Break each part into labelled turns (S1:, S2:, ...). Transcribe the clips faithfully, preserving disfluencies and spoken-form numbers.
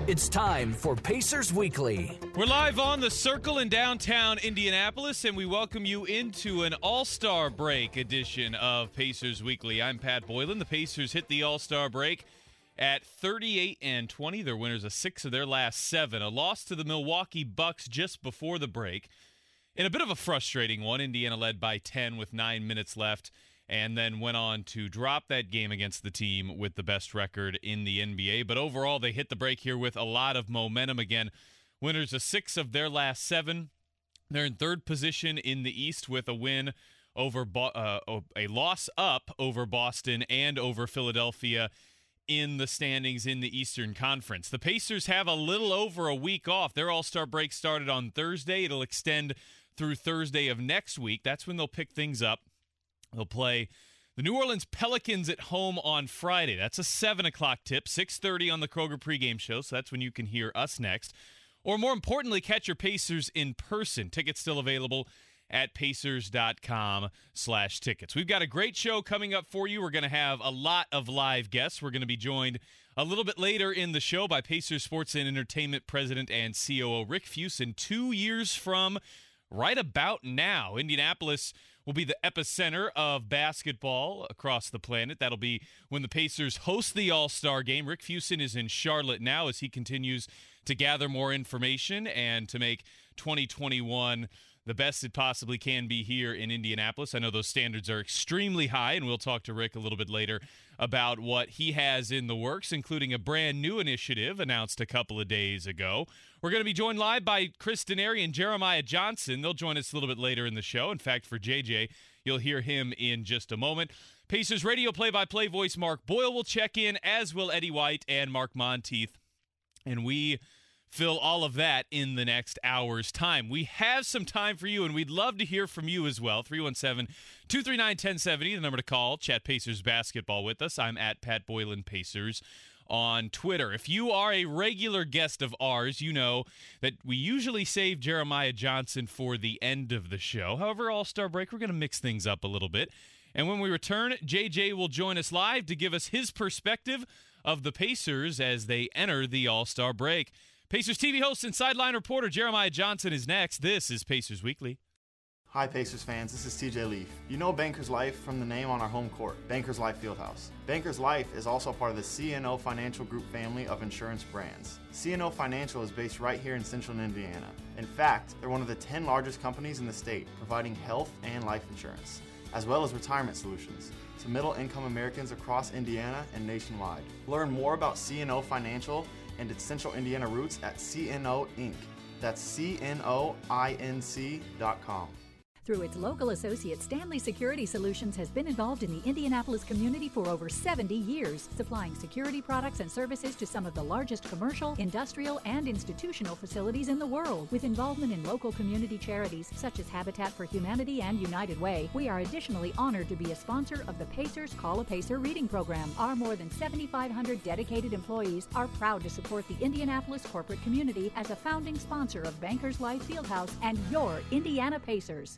S1: It's time for Pacers Weekly.
S2: We're live on the Circle in downtown Indianapolis, and we welcome you into an All-Star Break edition of Pacers Weekly. I'm Pat Boylan. The Pacers hit the All-Star Break at thirty-eight and twenty. They're winners of six of their last seven. A loss to the Milwaukee Bucks just before the break. In a bit of a frustrating one, Indiana led by ten with nine minutes left, and then went on to drop that game against the team with the best record in the N B A. But overall, they hit the break here with a lot of momentum again. Winners of six of their last seven. They're in third position in the East with a win over Bo- uh, a loss up over Boston and over Philadelphia in the standings in the Eastern Conference. The Pacers have a little over a week off. Their All-Star break started on Thursday. It'll extend through Thursday of next week. That's when they'll pick things up. They'll play the New Orleans Pelicans at home on Friday. That's a seven o'clock tip, six thirty on the Kroger pregame show, so that's when you can hear us next. Or more importantly, catch your Pacers in person. Tickets still available at pacers.com slash tickets. We've got a great show coming up for you. We're going to have a lot of live guests. We're going to be joined a little bit later in the show by Pacers Sports and Entertainment President and C O O Rick Fuson. Two years from right about now, Indianapolis will be the epicenter of basketball across the planet. That'll be when the Pacers host the All-Star Game. Rick Fuson is in Charlotte now as he continues to gather more information and to make twenty twenty-one the best it possibly can be here in Indianapolis. I know those standards are extremely high, and we'll talk to Rick a little bit later about what he has in the works, including a brand new initiative announced a couple of days ago. We're going to be joined live by Chris Denari and Jeremiah Johnson. They'll join us a little bit later in the show. In fact, for J J, you'll hear him in just a moment. Pacers radio play-by-play voice Mark Boyle will check in, as will Eddie White and Mark Monteith. And we fill all of that in the next hour's time. We have some time for you, and we'd love to hear from you as well. three one seven, two three nine, one zero seven zero, the number to call. Chat Pacers basketball with us. I'm at Pat Boylan Pacers on Twitter. If you are a regular guest of ours, you know that we usually save Jeremiah Johnson for the end of the show. However, All-Star break, we're going to mix things up a little bit. And when we return, J J will join us live to give us his perspective of the Pacers as they enter the All-Star break. Pacers T V host and sideline reporter Jeremiah Johnson is next. This is Pacers Weekly.
S3: Hi Pacers fans, this is T J Leaf. You know Bankers Life from the name on our home court, Bankers Life Fieldhouse. Bankers Life is also part of the C N O Financial Group family of insurance brands. C N O Financial is based right here in central Indiana. In fact, they're one of the ten largest companies in the state providing health and life insurance, as well as retirement solutions to middle-income Americans across Indiana and nationwide. Learn more about C N O Financial and its Central Indiana roots at C N O Inc. That's C N O I N C dot com.
S4: Through its local associate, Stanley Security Solutions has been involved in the Indianapolis community for over seventy years, supplying security products and services to some of the largest commercial, industrial, and institutional facilities in the world. With involvement in local community charities such as Habitat for Humanity and United Way, we are additionally honored to be a sponsor of the Pacers Call a Pacer reading program. Our more than seventy-five hundred dedicated employees are proud to support the Indianapolis corporate community as a founding sponsor of Bankers Life Fieldhouse and your Indiana Pacers.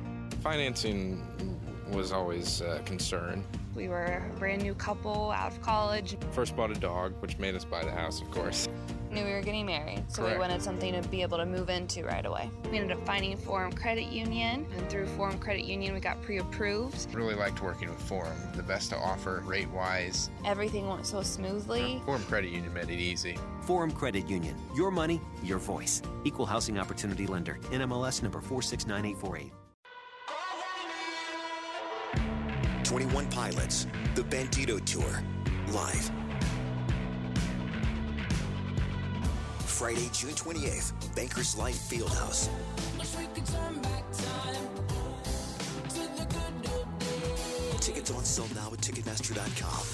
S5: Financing was always a concern.
S6: We were a brand new couple out of college.
S5: First bought a dog, which made us buy the house, of course.
S6: Knew we were getting married, so
S5: Correct.
S6: We wanted something to be able to move into right away. We ended up finding Forum Credit Union, and through Forum Credit Union we got pre-approved.
S5: Really liked working with Forum. The best to offer, rate-wise.
S6: Everything went so smoothly.
S5: Forum Credit Union made it easy.
S7: Forum Credit Union. Your money, your voice. Equal Housing Opportunity Lender. N M L S number four six nine eight four eight.
S8: twenty-one Pilots, the Bandito Tour, live. Friday, June twenty-eighth, Bankers Life Fieldhouse. Tickets on sale now at Ticketmaster dot com.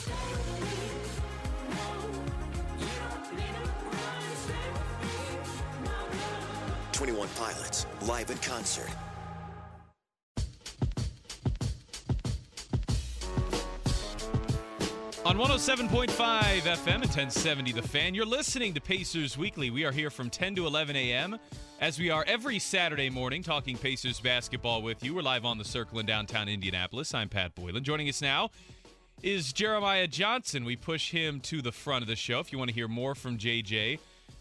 S8: twenty-one Pilots, live in concert.
S2: On one oh seven point five F M and ten seventy The Fan, you're listening to Pacers Weekly. We are here from ten to eleven a.m. as we are every Saturday morning talking Pacers basketball with you. We're live on the Circle in downtown Indianapolis. I'm Pat Boylan. Joining us now is Jeremiah Johnson. We push him to the front of the show. If you want to hear more from J J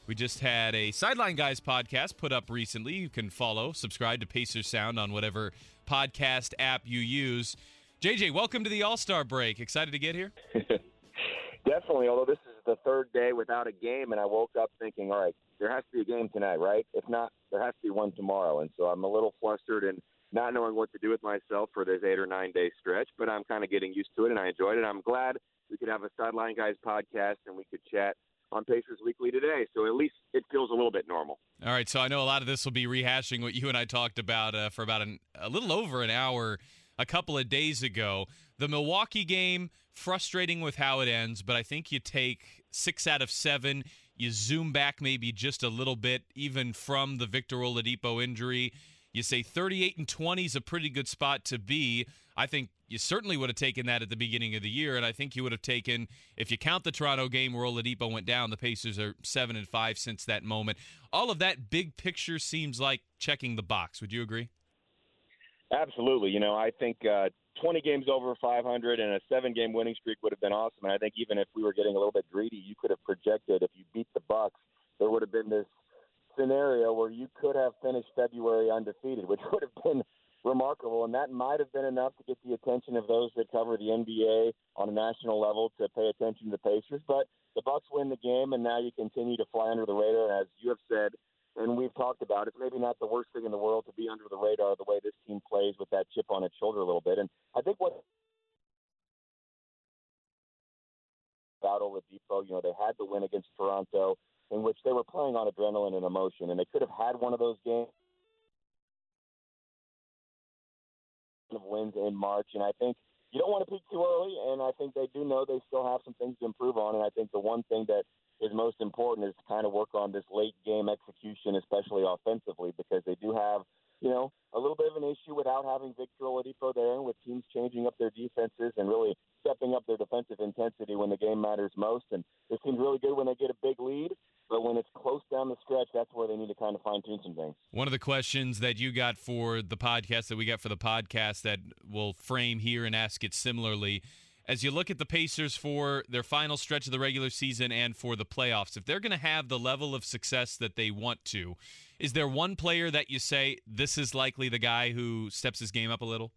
S2: We just had a Sideline Guys podcast put up recently. You can follow, subscribe to Pacers Sound on whatever podcast app you use. J J, welcome to the All-Star break. Excited to get here?
S9: Definitely, although this is the third day without a game, and I woke up thinking, all right, there has to be a game tonight, right? If not, there has to be one tomorrow. And so I'm a little flustered and not knowing what to do with myself for this eight- or nine-day stretch, but I'm kind of getting used to it, and I enjoyed it. I'm glad we could have a Sideline Guys podcast, and we could chat on Pacers Weekly today, so at least it feels a little bit normal.
S2: All right, so I know a lot of this will be rehashing what you and I talked about uh, for about an, a little over an hour a couple of days ago. The Milwaukee game, frustrating with how it ends, but I think you take six out of seven, you zoom back maybe just a little bit, even from the Victor Oladipo injury. You say thirty-eight and twenty is a pretty good spot to be. I think you certainly would have taken that at the beginning of the year, and I think you would have taken, if you count the Toronto game where Oladipo went down, the Pacers are seven and five since that moment. All of that big picture seems like checking the box. Would you agree?
S9: Absolutely. You know, I think uh, twenty games over five hundred and a seven-game winning streak would have been awesome. And I think even if we were getting a little bit greedy, you could have projected if you beat the Bucks, there would have been this scenario where you could have finished February undefeated, which would have been remarkable, and that might have been enough to get the attention of those that cover the N B A on a national level to pay attention to the Pacers. But the Bucks win the game, and now you continue to fly under the radar, as you have said, and we've talked about. It's maybe not the worst thing in the world to be under the radar the way this team plays with that chip on its shoulder a little bit. And I think what about Oladipo, you know, they had the win against Toronto, in which they were playing on adrenaline and emotion, and they could have had one of those games of wins in March, and I think you don't want to peak too early, and I think they do know they still have some things to improve on, and I think the one thing that is most important is to kind of work on this late game execution, especially offensively, because they do have, you know, a little bit of an issue without having Victor Oladipo there, and with teams changing up their defenses and really stepping up their defensive intensity when the game matters most. And this team's really good when they get a big lead, but when it's close down the stretch, that's where they need to kind of fine-tune some things.
S2: One of the questions that you got for the podcast, that we got for the podcast, that we'll frame here and ask it similarly, as you look at the Pacers for their final stretch of the regular season and for the playoffs, if they're going to have the level of success that they want to, is there one player that you say, this is likely the guy who steps his game up a little?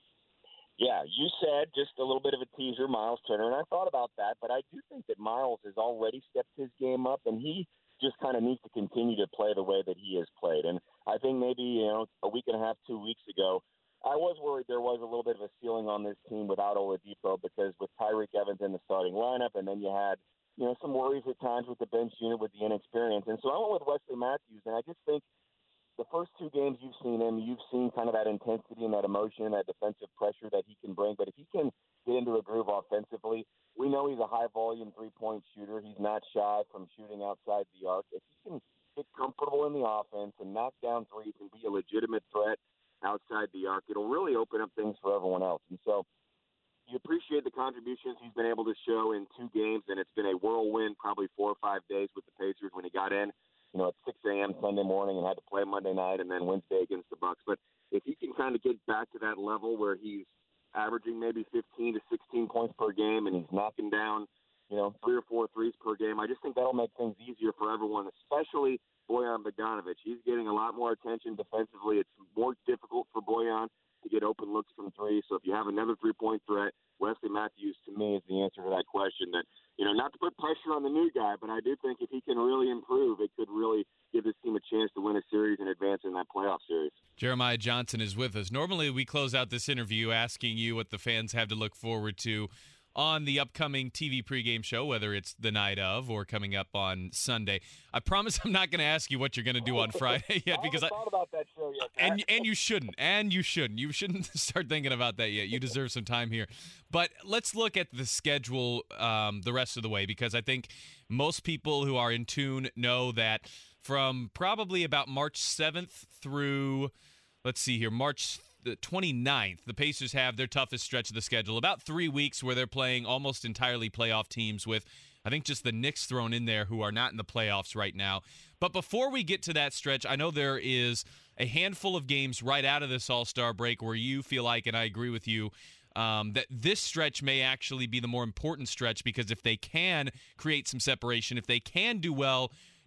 S9: Yeah, you said just a little bit of a teaser, Miles Turner, and I thought about that, but I do think that Miles has already stepped his game up, and he just kind of needs to continue to play the way that he has played. And I think maybe, you know, a week and a half, two weeks ago, I was worried there was a little bit of a ceiling on this team without Oladipo, because with Tyreke Evans in the starting lineup, and then you had, you know, some worries at times with the bench unit with the inexperience. And so I went with Wesley Matthews, and I just think the first two games you've seen him, you've seen kind of that intensity and that emotion and that defensive pressure that he can bring. But if he can get into a groove offensively, we know he's a high-volume three-point shooter. He's not shy from shooting outside the arc. If he can get comfortable in the offense and knock down threes and be a legitimate threat outside the arc, it'll really open up things for everyone else. And so you appreciate the contributions he's been able to show in two games, and it's been a whirlwind probably four or five days with the Pacers when he got in, you know, at six a.m. Sunday morning and had to play Monday night and then Wednesday against the Bucks. But if he can kind of get back to that level where he's averaging maybe fifteen to sixteen points per game and he's knocking down, you know, three or four threes per game, I just think that'll make things easier for everyone, especially Bojan Bogdanovic. He's getting a lot more attention defensively. It's more difficult for Bojan to get open looks from three. So if you have another three-point threat, Wesley Matthews, to me, is the answer to that question. That, you know, not to put pressure on the new guy, but I do think if he can really improve, it could really give this team a chance to win a series and advance in that playoff series. Jeremiah
S2: Johnson is with us. Normally we close out this interview asking you what the fans have to look forward to on the upcoming T V pregame show, whether it's the night of or coming up on Sunday. I promise I'm not going to ask you what you're going to do on Friday yet, because I
S9: haven't thought about that show yet.
S2: and and you shouldn't, and you shouldn't. You shouldn't start thinking about that yet. You deserve some time here. But let's look at the schedule um, the rest of the way, because I think most people who are in tune know that from probably about March seventh through, let's see here, March the twenty-ninth, the Pacers have their toughest stretch of the schedule. About three weeks where they're playing almost entirely playoff teams, with, I think, just the Knicks thrown in there, who are not in the playoffs right now. But before we get to that stretch, I know there is a handful of games right out of this All-Star break where you feel like, and I agree with you, um, that this stretch may actually be the more important stretch, because if they can create some separation, if they can do well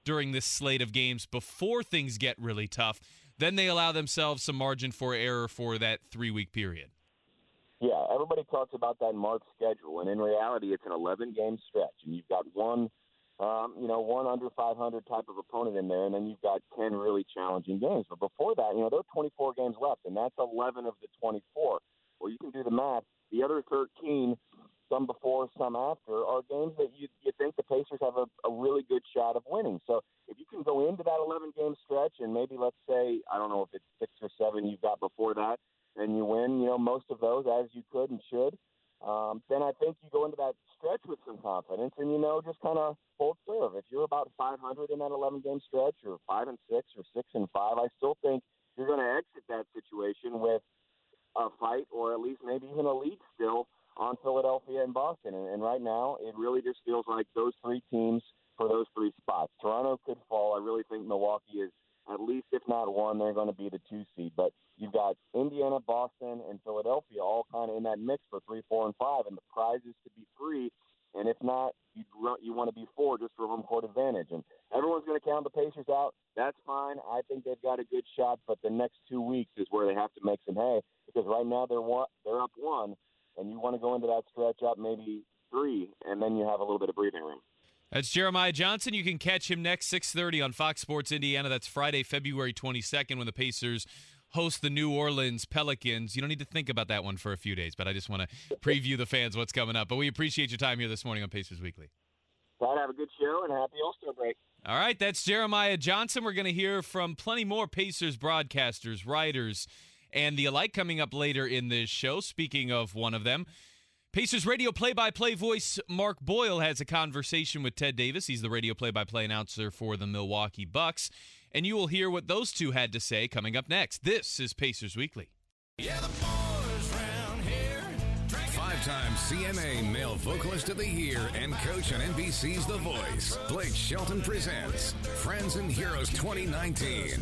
S2: during this slate of games before things get really tough, then they allow themselves some margin for error for that three-week period.
S9: Yeah, everybody talks about that March schedule, and in reality, it's an eleven-game stretch, and you've got one, um, you know, one under five hundred type of opponent in there, and then you've got ten really challenging games. But before that, you know, there are twenty-four games left, and that's eleven of the twenty-four. Well, you can do the math. The other thirteen, some before, some after, are games that you you think the Pacers have a, a really good shot of winning. So if you can go into that eleven-game stretch, and maybe let's say, I don't know if it's six or seven you've got before that, and you win, you know, most of those as you could and should, um, then I think you go into that stretch with some confidence and, you know, just kind of hold serve. If you're about five hundred in that eleven-game stretch or five and six or six and five, I still think you're going to exit that situation with a fight or at least maybe even a lead still on Philadelphia and Boston. And, and right now it really just feels like those three teams for those three spots. Toronto could fall. I really think Milwaukee is at least, if not one, they're going to be the two seed. But you've got Indiana, Boston, and Philadelphia all kind of in that mix for three, four, and five, and the prize is to be three. And if not, you you want to be four just for home court advantage. And everyone's going to count the Pacers out. That's fine. I think they've got a good shot, but the next two weeks is where they have to make some hay because right now they're one, they're up one, and you want to go into that stretch up maybe three, and then you have a little bit of breathing room.
S2: That's Jeremiah Johnson. You can catch him next six thirty on Fox Sports Indiana. That's Friday, February twenty-second when the Pacers host the New Orleans Pelicans. You don't need to think about that one for a few days, but I just want to preview the fans what's coming up. But we appreciate your time here this morning on Pacers Weekly.
S9: Glad to have a good show and happy All-Star break.
S2: All right, that's Jeremiah Johnson. We're going to hear from plenty more Pacers broadcasters, writers, and the alike coming up later in this show. Speaking of one of them, Pacers radio play-by-play voice Mark Boyle has a conversation with Ted Davis. He's the radio play-by-play announcer for the Milwaukee Bucks. And you will hear what those two had to say coming up next. This is Pacers Weekly.
S10: Yeah, the boys round here. Five-time C M A Male Vocalist of the Year and coach on N B C's The Voice, Blake Shelton presents Friends and Heroes twenty nineteen.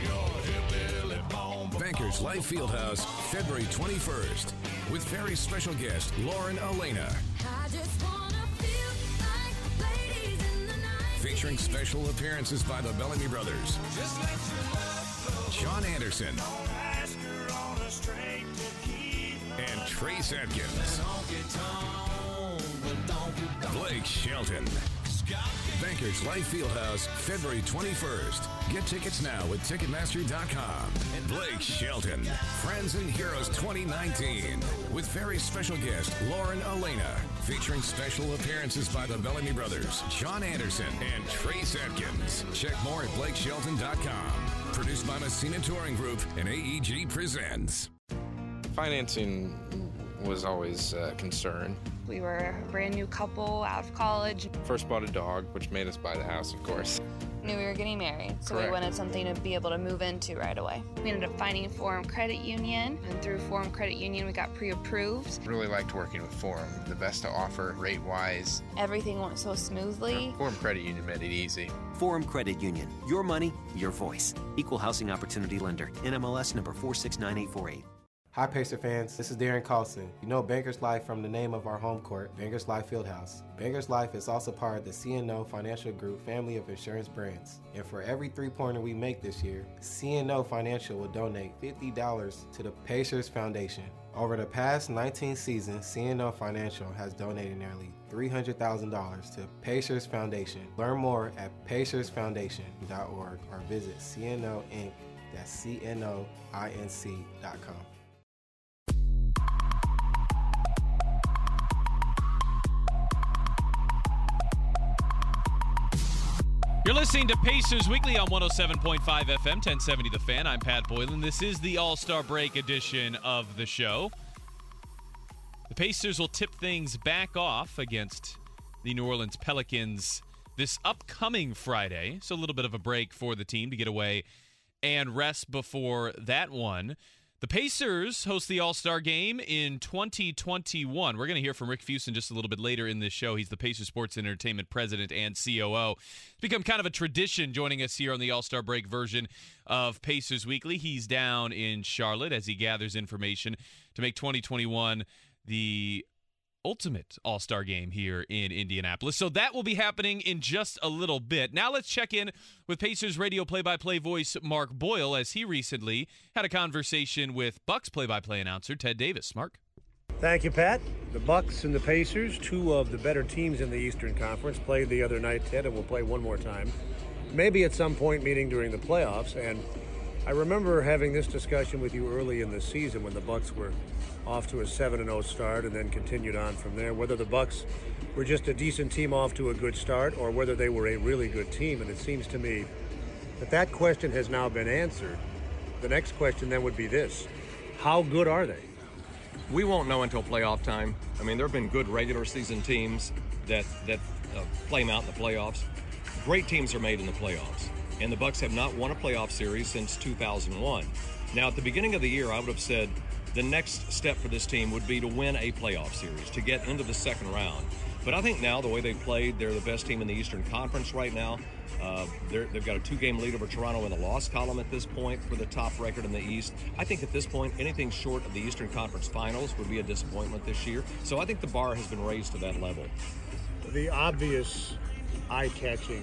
S10: Bankers Life Fieldhouse, February twenty-first, with very special guest Lauren Elena. Featuring special appearances by the Bellamy Brothers, John Anderson, and Trace Adkins. Blake Shelton. Bankers Life Fieldhouse, February twenty-first. Get tickets now at Ticketmaster dot com. Blake Shelton, Friends and Heroes twenty nineteen, with very special guest Lauren Elena, featuring special appearances by the Bellamy Brothers, John Anderson, and Trace Adkins. Check more at Blake Shelton dot com. Produced by Messina Touring Group and A E G Presents.
S5: Financing was always a concern.
S6: We were a brand new couple out of college.
S5: First bought a dog, which made us buy the house, of course.
S6: Knew we were getting married, so
S5: Correct.
S6: we wanted something to be able to move into right away. We ended up finding Forum Credit Union, and through Forum Credit Union, we got pre-approved.
S5: Really liked working with Forum. The best to offer, rate-wise.
S6: Everything went so smoothly.
S5: Forum Credit Union made it easy.
S7: Forum Credit Union. Your money, your voice. Equal housing opportunity lender. N M L S number four six nine eight four eight.
S11: Hi Pacer fans, this is Darren Carlson. You know Bankers Life from the name of our home court, Bankers Life Fieldhouse. Bankers Life is also part of the C N O Financial Group family of insurance brands. And for every three-pointer we make this year, C N O Financial will donate fifty dollars to the Pacers Foundation. Over the past nineteen seasons, C N O Financial has donated nearly three hundred thousand dollars to Pacers Foundation. Learn more at pacers foundation dot org or visit C N O Inc. That's C N O I N C dot com.
S2: You're listening to Pacers Weekly on one oh seven point five F M, ten seventy The Fan. I'm Pat Boylan. This is the All-Star Break edition of the show. The Pacers will tip things back off against the New Orleans Pelicans this upcoming Friday. So a little bit of a break for the team to get away and rest before that one. The Pacers host the All-Star Game in twenty twenty-one. We're going to hear from Rick Fuson just a little bit later in this show. He's the Pacers Sports and Entertainment President and C O O. It's become kind of a tradition joining us here on the All-Star Break version of Pacers Weekly. He's down in Charlotte as he gathers information to make twenty twenty-one the ultimate All-Star game here in Indianapolis. So that will be happening in just a little bit. Now let's check in with Pacers radio play-by-play voice Mark Boyle, as he recently had a conversation with Bucks play-by-play announcer Ted Davis. Mark?
S12: Thank you, Pat. The Bucks and the Pacers, two of the better teams in the Eastern Conference, played the other night, Ted, and we'll play one more time. Maybe at some point meeting during the playoffs. And I remember having this discussion with you early in the season when the Bucks were off to a seven and oh start and then continued on from there, whether the Bucks were just a decent team off to a good start or whether they were a really good team. And it seems to me that that question has now been answered. The next question then would be this: how good are they?
S13: We won't know until playoff time. I mean, there have been good regular season teams that that uh, flame out in the playoffs. Great teams are made in the playoffs, and the Bucks have not won a playoff series since two thousand one. Now, at the beginning of the year, I would have said the next step for this team would be to win a playoff series, to get into the second round. But I think now, the way they've played, they're the best team in the Eastern Conference right now. Uh, they've got a two-game lead over Toronto in the loss column at this point for the top record in the East. I think at this point, anything short of the Eastern Conference Finals would be a disappointment this year. So I think the bar has been raised to that level.
S12: The obvious eye-catching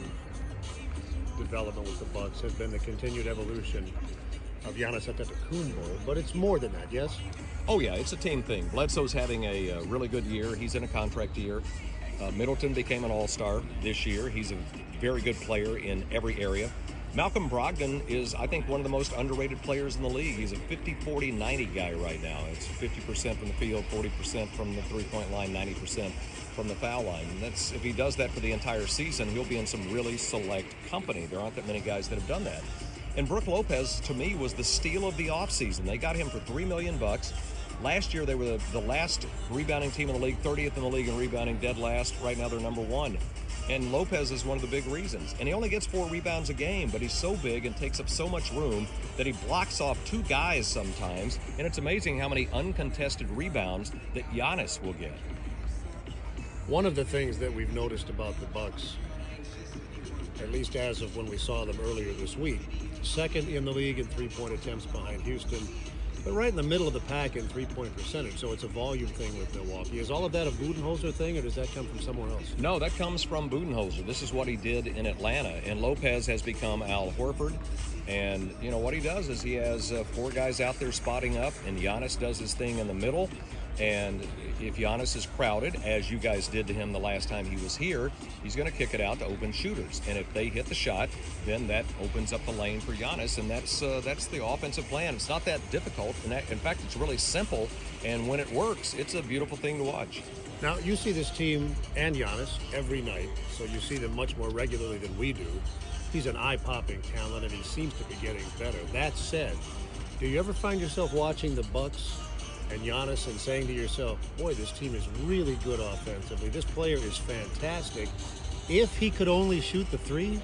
S12: development with the Bucks has been the continued evolution of Giannis Antetokounmpo, but it's more than that, yes?
S13: Oh, yeah, it's a team thing. Bledsoe's having a, a really good year. He's in a contract year. Uh, Middleton became an all-star this year. He's a very good player in every area. Malcolm Brogdon is, I think, one of the most underrated players in the league. He's a fifty forty ninety guy right now. It's fifty percent from the field, forty percent from the three-point line, ninety percent from the foul line. And that's, if he does that for the entire season, he'll be in some really select company. There aren't that many guys that have done that. And Brook Lopez, to me, was the steal of the offseason. They got him for three million bucks. Last year, they were the, the last rebounding team in the league, thirtieth in the league in rebounding, dead last. Right now, they're number one. And Lopez is one of the big reasons. And he only gets four rebounds a game, but he's so big and takes up so much room that he blocks off two guys sometimes. And it's amazing how many uncontested rebounds that Giannis will get.
S12: One of the things that we've noticed about the Bucks, at least as of when we saw them earlier this week, second in the league in three-point attempts behind Houston, but right in the middle of the pack in three-point percentage, so it's a volume thing with Milwaukee. Is all of that a Budenholzer thing, or does that come from somewhere else?
S13: No, that comes from Budenholzer. This is what he did in Atlanta, and Lopez has become Al Horford. And, you know, what he does is he has uh, four guys out there spotting up, and Giannis does his thing in the middle. And if Giannis is crowded, as you guys did to him the last time he was here, he's going to kick it out to open shooters. And if they hit the shot, then that opens up the lane for Giannis, and that's uh, that's the offensive plan. It's not that difficult. And that, in fact, it's really simple. And when it works, it's a beautiful thing to watch.
S12: Now, you see this team and Giannis every night, so you see them much more regularly than we do. He's an eye-popping talent, and he seems to be getting better. That said, do you ever find yourself watching the Bucks and Giannis and saying to yourself, boy, this team is really good offensively. This player is fantastic. If he could only shoot the three?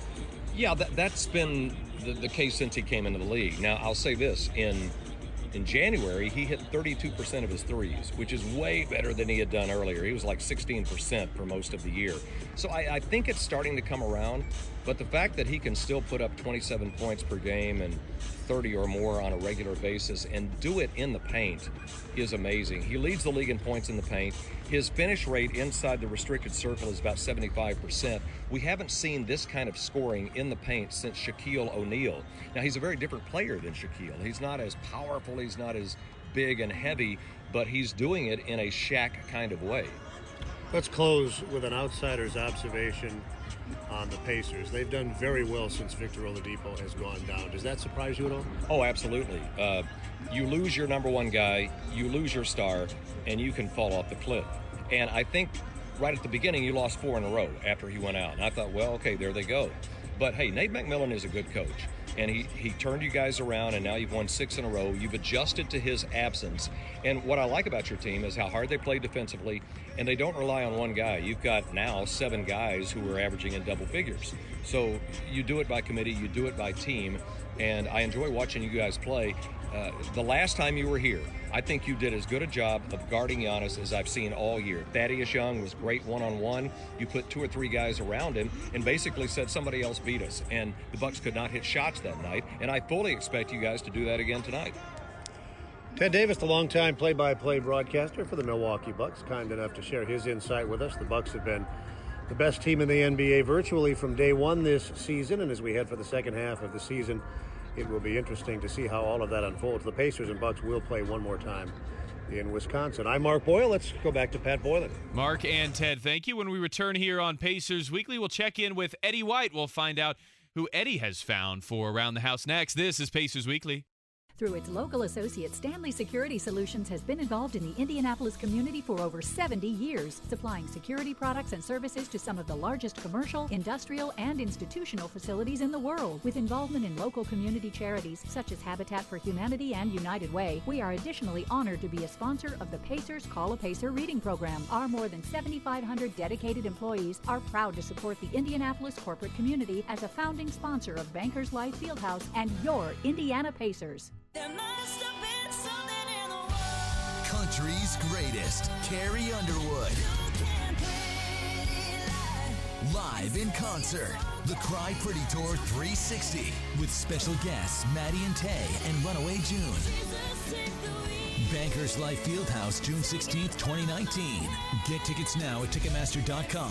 S13: Yeah, that, that's been the, the case since he came into the league. Now, I'll say this. In in January, he hit thirty-two percent of his threes, which is way better than he had done earlier. He was like sixteen percent for most of the year. So I, I think it's starting to come around. But the fact that he can still put up twenty-seven points per game and thirty or more on a regular basis and do it in the paint is amazing. He leads the league in points in the paint. His finish rate inside the restricted circle is about seventy-five percent. We haven't seen this kind of scoring in the paint since Shaquille O'Neal. Now, he's a very different player than Shaquille. He's not as powerful, he's not as big and heavy, but he's doing it in a Shaq kind of way.
S12: Let's close with an outsider's observation on the Pacers. They've done very well since Victor Oladipo has gone down. Does that surprise you at all?
S13: Oh, absolutely. Uh, you lose your number one guy, you lose your star, and you can fall off the cliff. And I think right at the beginning, you lost four in a row after he went out. And I thought, well, okay, there they go. But, hey, Nate McMillan is a good coach. And he, he turned you guys around, and now you've won six in a row. You've adjusted to his absence. And what I like about your team is how hard they play defensively, and they don't rely on one guy. You've got now seven guys who are averaging in double figures. So you do it by committee, you do it by team, and I enjoy watching you guys play. Uh, the last time you were here, I think you did as good a job of guarding Giannis as I've seen all year. Thaddeus Young was great one-on-one. You put two or three guys around him and basically said somebody else beat us. And the Bucks could not hit shots that night. And I fully expect you guys to do that again tonight.
S12: Ted Davis, the longtime play-by-play broadcaster for the Milwaukee Bucks, kind enough to share his insight with us. The Bucks have been the best team in the N B A virtually from day one this season, and as we head for the second half of the season, it will be interesting to see how all of that unfolds. The Pacers and Bucks will play one more time in Wisconsin. I'm Mark Boyle. Let's go back to Pat Boylan.
S2: Mark and Ted, thank you. When we return here on Pacers Weekly, we'll check in with Eddie White. We'll find out who Eddie has found for Around the House next. This is Pacers Weekly.
S4: Through its local associate, Stanley Security Solutions has been involved in the Indianapolis community for over seventy years, supplying security products and services to some of the largest commercial, industrial, and institutional facilities in the world. With involvement in local community charities such as Habitat for Humanity and United Way, we are additionally honored to be a sponsor of the Pacers Call a Pacer reading program. Our more than seventy-five hundred dedicated employees are proud to support the Indianapolis corporate community as a founding sponsor of Bankers Life Fieldhouse and your Indiana Pacers.
S14: Country's greatest, Carrie Underwood. Live in concert, the Cry Pretty Tour three sixty with special guests Maddie and Tay and Runaway June. Bankers Life Fieldhouse, June sixteenth, twenty nineteen. Get tickets now at Ticketmaster dot com.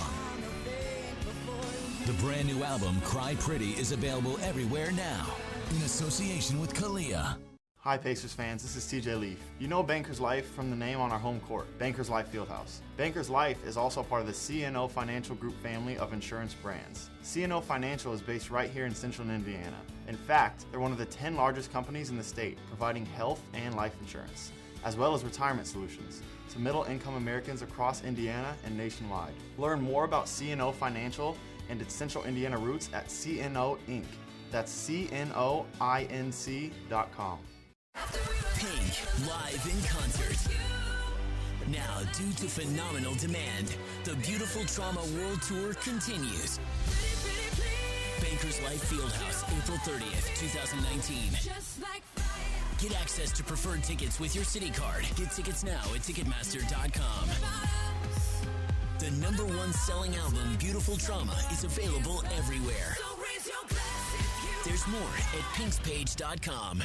S14: The brand new album, Cry Pretty, is available everywhere now. In association with Kalia.
S3: Hi Pacers fans, this is T J Leaf. You know Bankers Life from the name on our home court, Bankers Life Fieldhouse. Bankers Life is also part of the C N O Financial Group family of insurance brands. C N O Financial is based right here in central Indiana. In fact, they're one of the ten largest companies in the state, providing health and life insurance, as well as retirement solutions to middle-income Americans across Indiana and nationwide. Learn more about C N O Financial and its central Indiana roots at C N O Inc. That's C N O I N C dot com.
S14: Pink, live in concert. Now, due to phenomenal demand, the Beautiful Trauma World Tour continues. Bankers Life Fieldhouse, April thirtieth, twenty nineteen. Get access to preferred tickets with your Citi card. Get tickets now at Ticketmaster dot com. The number one selling album, Beautiful Trauma, is available everywhere. There's more at pinks page dot com.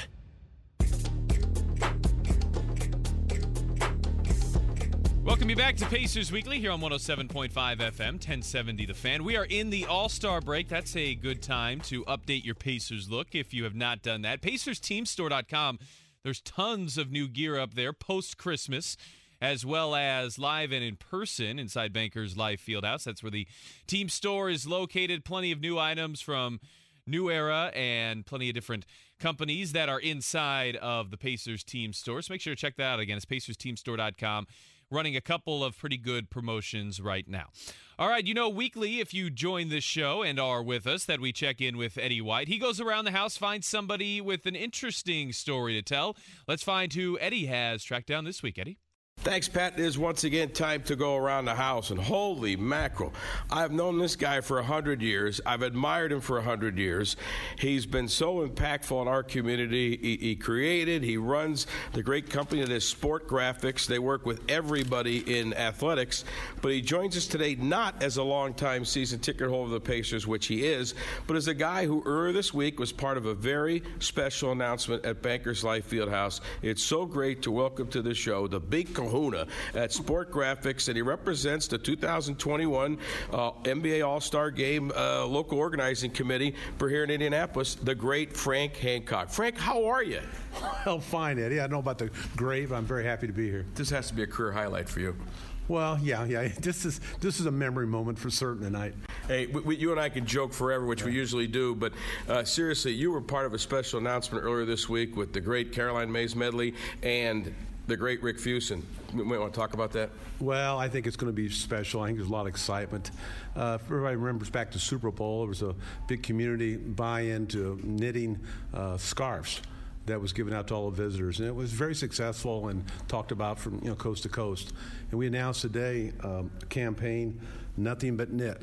S2: Welcome you back to Pacers Weekly here on one oh seven point five F M, ten seventy The Fan. We are in the All-Star break. That's a good time to update your Pacers look if you have not done that. Pacers Team Store dot com. There's tons of new gear up there post-Christmas, as well as live and in person inside Bankers Life Fieldhouse. That's where the team store is located. Plenty of new items from New Era and plenty of different companies that are inside of the Pacers Team Store. So make sure to check that out again. It's Pacers Team Store dot com. Running a couple of pretty good promotions right now. All right, you know, weekly, if you join this show and are with us, that we check in with Eddie White. He goes around the house, finds somebody with an interesting story to tell. Let's find who Eddie has tracked down this week. Eddie?
S15: Thanks, Pat. It is once again time to go around the house, and holy mackerel. I've known this guy for one hundred years. I've admired him for one hundred years. He's been so impactful in our community. He, he created, he runs the great company that is Sport Graphics. They work with everybody in athletics, but he joins us today not as a longtime season ticket holder of the Pacers, which he is, but as a guy who earlier this week was part of a very special announcement at Bankers Life Fieldhouse. It's so great to welcome to the show the big kahuna at Sport Graphics, and he represents the two thousand twenty-one uh, N B A All-Star Game uh, local organizing committee for here in Indianapolis, the great Frank Hancock. Frank, how are you?
S16: Well, fine, Eddie. I don't know about the great, but I'm very happy to be here.
S15: This has to be a career highlight for you.
S16: Well, yeah, yeah. This is this is a memory moment for certain tonight.
S15: Hey, we, we, you and I can joke forever, which yeah. we usually do, but uh, seriously, you were part of a special announcement earlier this week with the great Caroline Mays medley and the great Rick Fuson. We want to talk about that?
S16: Well, I think it's going to be special. I think there's a lot of excitement. Uh, if everybody remembers back to Super Bowl, there was a big community buy-in to knitting uh, scarves that was given out to all the visitors, and it was very successful and talked about from you know coast to coast. And we announced today um, a campaign, Nothing But Knit,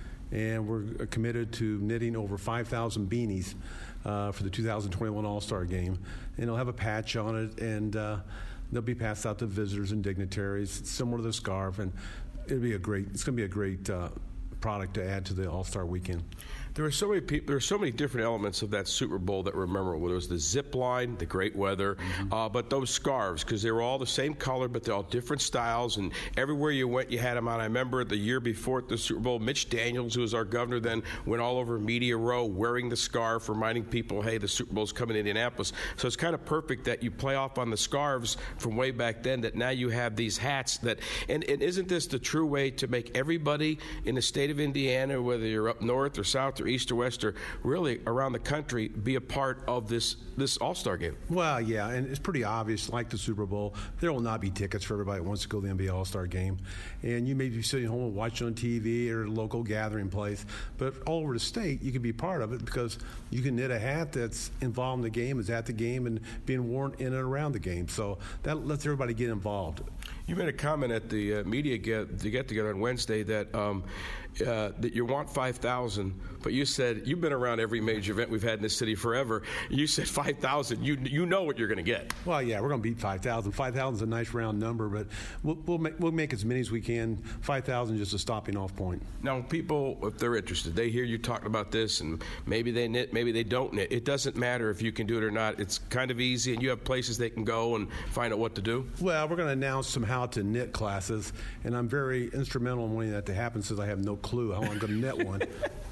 S16: and we're committed to knitting over five thousand beanies uh, for the two thousand twenty-one All-Star Game, and it'll have a patch on it, and uh, they'll be passed out to visitors and dignitaries, similar to the scarf, and it'll be a great. It's going to be a great. Uh, product to add to the All-Star weekend.
S15: There were so many people. There were so many different elements of that Super Bowl that were memorable. There was the zip line, the great weather, mm-hmm. uh, but those scarves, because they were all the same color, but they're all different styles, and everywhere you went, you had them on. I remember the year before at the Super Bowl, Mitch Daniels, who was our governor then, went all over Media Row wearing the scarf, reminding people, hey, the Super Bowl's coming to Indianapolis. So it's kind of perfect that you play off on the scarves from way back then, that now you have these hats that, and, and isn't this the true way to make everybody in the state of Indiana, whether you're up north or south or east or west or really around the country, be a part of this this All-Star game?
S16: Well, yeah, and it's pretty obvious, like the Super Bowl, there will not be tickets for everybody that wants to go to the N B A All-Star game. And you may be sitting home and watching on T V or a local gathering place, but all over the state, you can be part of it because you can knit a hat that's involved in the game, is at the game, and being worn in and around the game. So that lets everybody get involved.
S15: You made a comment at the uh, media get, the get-together on Wednesday that um, uh, that you want five thousand, but you said you've been around every major event we've had in this city forever. You said five thousand. You you know what you're going to get.
S16: Well, yeah, we're going to beat five thousand. five thousand is a nice round number, but we'll we'll make, we'll make as many as we can. five thousand just a stopping off point.
S15: Now, people, if they're interested, they hear you talking about this, and maybe they knit, maybe they don't knit. It doesn't matter if you can do it or not. It's kind of easy, and you have places they can go and find out what to do.
S16: Well, we're going to announce some how to knit classes, and I'm very instrumental in wanting that to happen since I have no clue how I'm going to knit one.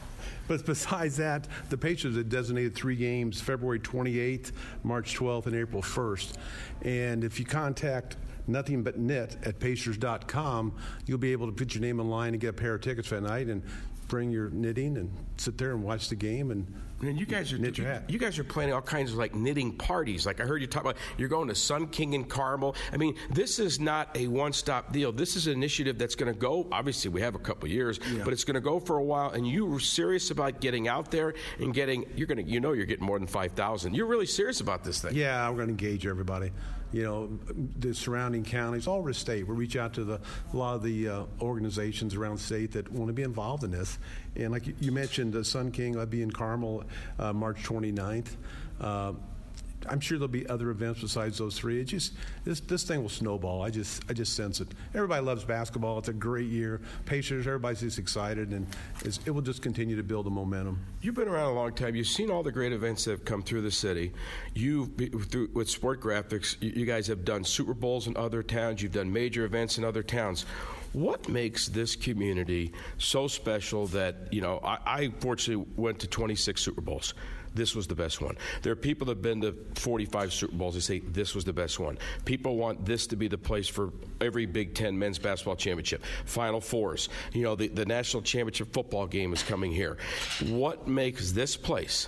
S16: But besides that, the Pacers have designated three games, February twenty-eighth, March twelfth, and April first. And if you contact Nothing But Knit at Pacers dot com, you'll be able to put your name in line and get a pair of tickets for that night and bring your knitting and sit there and watch the game and
S15: And you guys are
S16: knit your hat.
S15: You guys are planning all kinds of like knitting parties. Like I heard you talk about, you're going to Sun King and Carmel. I mean, this is not a one-stop deal. This is an initiative that's going to go. Obviously, we have a couple of years, yeah. but it's going to go for a while. And you were serious about getting out there and getting. You're going to, you know, you're getting more than five thousand. You're really serious about this thing.
S16: Yeah, we're going to engage everybody. You know, the surrounding counties, all over the state. We'll reach out to the, a lot of the uh, organizations around the state that want to be involved in this. And like you mentioned, uh, Sun King, I'll be in Carmel uh, March twenty-ninth. Uh, I'm sure there'll be other events besides those three. It just this this thing will snowball. I just I just sense it. Everybody loves basketball. It's a great year. Pacers, everybody's just excited, and it's, it will just continue to build the momentum.
S15: You've been around a long time. You've seen all the great events that have come through the city. You, through, with Sport Graphics, you, you guys have done Super Bowls in other towns. You've done major events in other towns. What makes this community so special that, you know, I, I fortunately went to twenty-six Super Bowls. This was the best one. There are people that have been to forty-five Super Bowls. They say this was the best one. People want this to be the place for every Big Ten men's basketball championship, Final Fours. You know, the, the national championship football game is coming here. What makes this place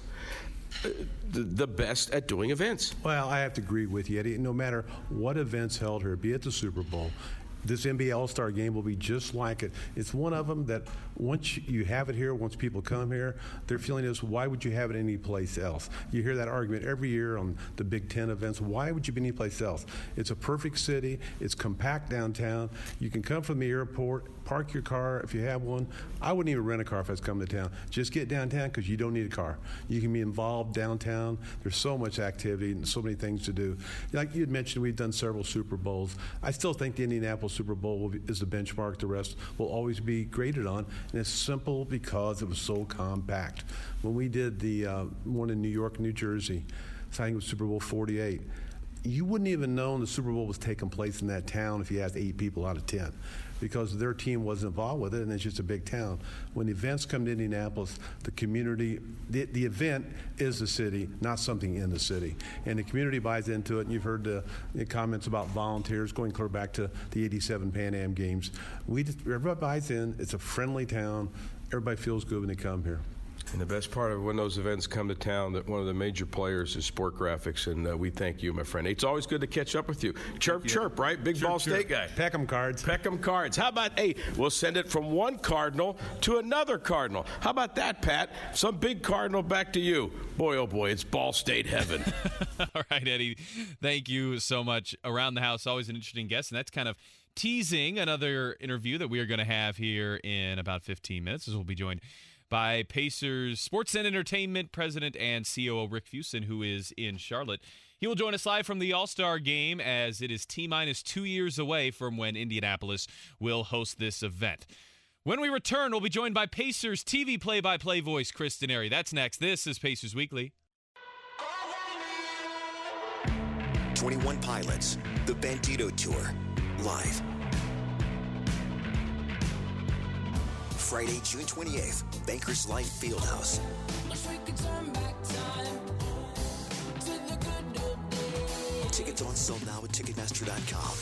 S15: the, the best at doing events?
S16: Well, I have to agree with you, Eddie. No matter what events held here, be it the Super Bowl, this N B A All-Star game will be just like it. It's one of them that once you have it here, once people come here, their feeling is, why would you have it anyplace else? You hear that argument every year on the Big Ten events. Why would you be anyplace else? It's a perfect city. It's compact downtown. You can come from the airport, park your car if you have one. I wouldn't even rent a car if I was coming to town. Just get downtown because you don't need a car. You can be involved downtown. There's so much activity and so many things to do. Like you had mentioned, we've done several Super Bowls. I still think the Indianapolis Super Bowl will be, is the benchmark. The rest will always be graded on, and it's simple because it was so compact. When we did the uh, one in New York, New Jersey, I think it was Super Bowl forty-eight, you wouldn't even know the Super Bowl was taking place in that town if you asked eight people out of ten, because their team wasn't involved with it, and it's just a big town. When events come to Indianapolis, the community, the, the event is the city, not something in the city. And the community buys into it, and you've heard the, the comments about volunteers going clear back to the eighty-seven Pan Am Games. We just, everybody buys in. It's a friendly town. Everybody feels good when they come here.
S15: And the best part of when those events come to town, that one of the major players is Sport Graphics, and uh, we thank you, my friend. It's always good to catch up with you. Chirp, chirp, right? Big
S16: chirp,
S15: Ball
S16: chirp.
S15: State guy.
S16: Peckham cards.
S15: Peckham cards. How about, hey, we'll send it from one Cardinal to another Cardinal. How about that, Pat? Some big Cardinal back to you. Boy, oh boy, it's Ball State heaven.
S2: All right, Eddie, thank you so much. Around the House, always an interesting guest, and that's kind of teasing another interview that we are going to have here in about fifteen minutes, as we'll be joined by Pacers Sports and Entertainment President and C O O Rick Fuson, who is in Charlotte. He will join us live from the All-Star Game, as it is T-minus two years away from when Indianapolis will host this event. When we return, we'll be joined by Pacers T V play-by-play voice Chris Denari. That's next. This is Pacers Weekly.
S8: twenty-one Pilots, the Bandito Tour, live. Friday, June twenty-eighth, Bankers Life Fieldhouse. Tickets on sale now at Ticketmaster dot com.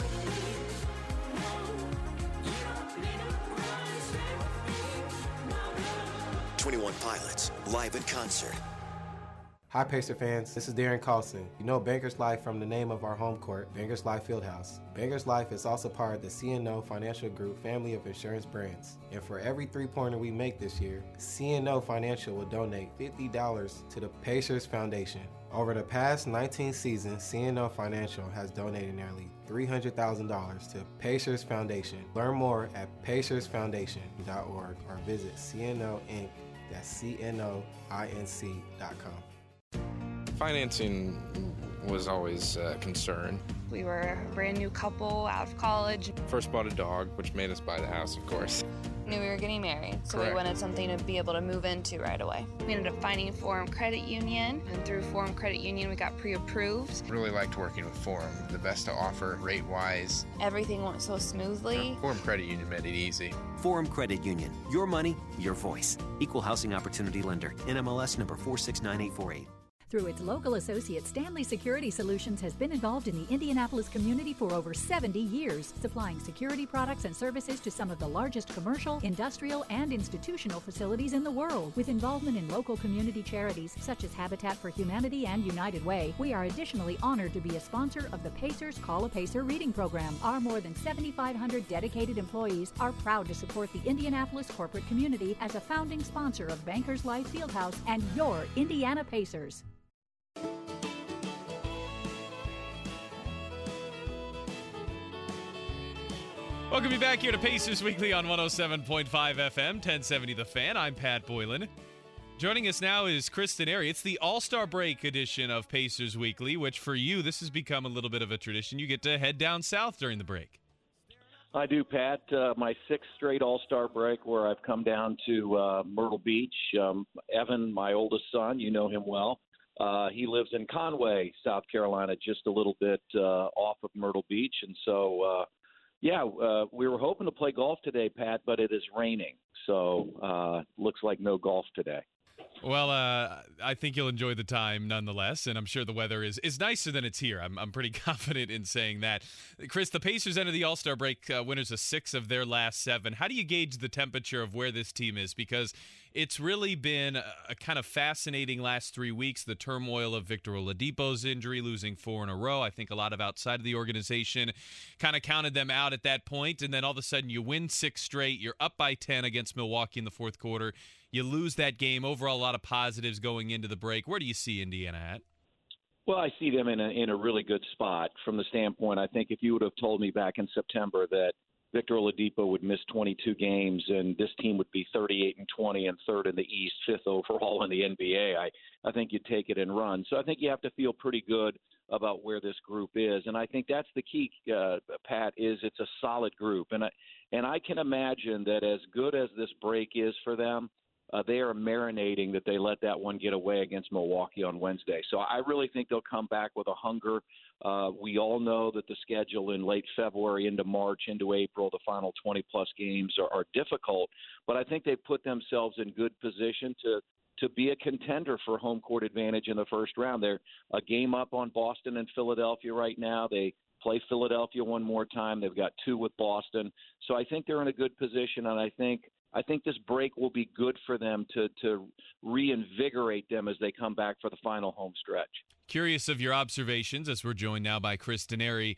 S8: twenty-one Pilots, live in concert.
S11: Hi, Pacer fans. This is Darren Carlson. You know Bankers Life from the name of our home court, Bankers Life Fieldhouse. Bankers Life is also part of the C N O Financial Group family of insurance brands. And for every three-pointer we make this year, C N O Financial will donate fifty dollars to the Pacers Foundation. Over the past nineteen seasons, C N O Financial has donated nearly three hundred thousand dollars to Pacers Foundation. Learn more at pacers foundation dot org or visit C N O Inc. That's C N O I N C dot com.
S5: Financing was always a concern.
S6: We were a brand new couple out of college.
S5: First bought a dog, which made us buy the house, of course.
S6: Knew we were getting married, so
S5: Correct.
S6: we wanted something to be able to move into right away. We ended up finding Forum Credit Union, and through Forum Credit Union we got pre-approved.
S5: Really liked working with Forum. The best to offer rate-wise.
S6: Everything went so smoothly.
S5: Forum Credit Union made it easy.
S7: Forum Credit Union. Your money, your voice. Equal housing opportunity lender. N M L S number four six nine eight four eight.
S4: Through its local associate, Stanley Security Solutions has been involved in the Indianapolis community for over seventy years, supplying security products and services to some of the largest commercial, industrial, and institutional facilities in the world. With involvement in local community charities such as Habitat for Humanity and United Way, we are additionally honored to be a sponsor of the Pacers Call a Pacer reading program. Our more than seventy-five hundred dedicated employees are proud to support the Indianapolis corporate community as a founding sponsor of Bankers Life Fieldhouse and your Indiana Pacers.
S2: Welcome you back here to Pacers Weekly on one oh seven point five F M, ten seventy The Fan. I'm Pat Boylan. Joining us now is Chris Denari. It's the All-Star Break edition of Pacers Weekly, which for you, this has become a little bit of a tradition. You get to head down south during the break.
S17: I do, Pat. Uh, my sixth straight All-Star break where I've come down to uh, Myrtle Beach. Um, Evan, my oldest son, you know him well. Uh, he lives in Conway, South Carolina, just a little bit uh, off of Myrtle Beach. And so, uh, yeah, uh, we were hoping to play golf today, Pat, but it is raining. So uh, looks like no golf today.
S2: Well, uh, I think you'll enjoy the time nonetheless, and I'm sure the weather is, is nicer than it's here. I'm, I'm pretty confident in saying that. Chris, the Pacers entered the All-Star break uh, winners of six of their last seven. How do you gauge the temperature of where this team is? Because it's really been a, a kind of fascinating last three weeks, the turmoil of Victor Oladipo's injury, losing four in a row. I think a lot of outside of the organization kind of counted them out at that point, and then all of a sudden you win six straight. You're up by ten against Milwaukee in the fourth quarter. You lose that game. Overall, a lot of positives going into the break. Where do you see Indiana at?
S17: Well, I see them in a, in a really good spot from the standpoint. I think if you would have told me back in September that Victor Oladipo would miss twenty-two games and this team would be thirty-eight and twenty and third in the East, fifth overall in the N B A, I, I think you'd take it and run. So I think you have to feel pretty good about where this group is. And I think that's the key, uh, Pat, is it's a solid group. And I, and I can imagine that as good as this break is for them, Uh, they are marinating that they let that one get away against Milwaukee on Wednesday. So I really think they'll come back with a hunger. Uh, we all know that the schedule in late February into March into April, the final twenty-plus games are, are difficult. But I think they've put themselves in good position to to be a contender for home court advantage in the first round. They're a game up on Boston and Philadelphia right now. They play Philadelphia one more time. They've got two with Boston. So I think they're in a good position, and I think – I think this break will be good for them to to reinvigorate them as they come back for the final home stretch.
S2: Curious of your observations, as we're joined now by Chris Denari,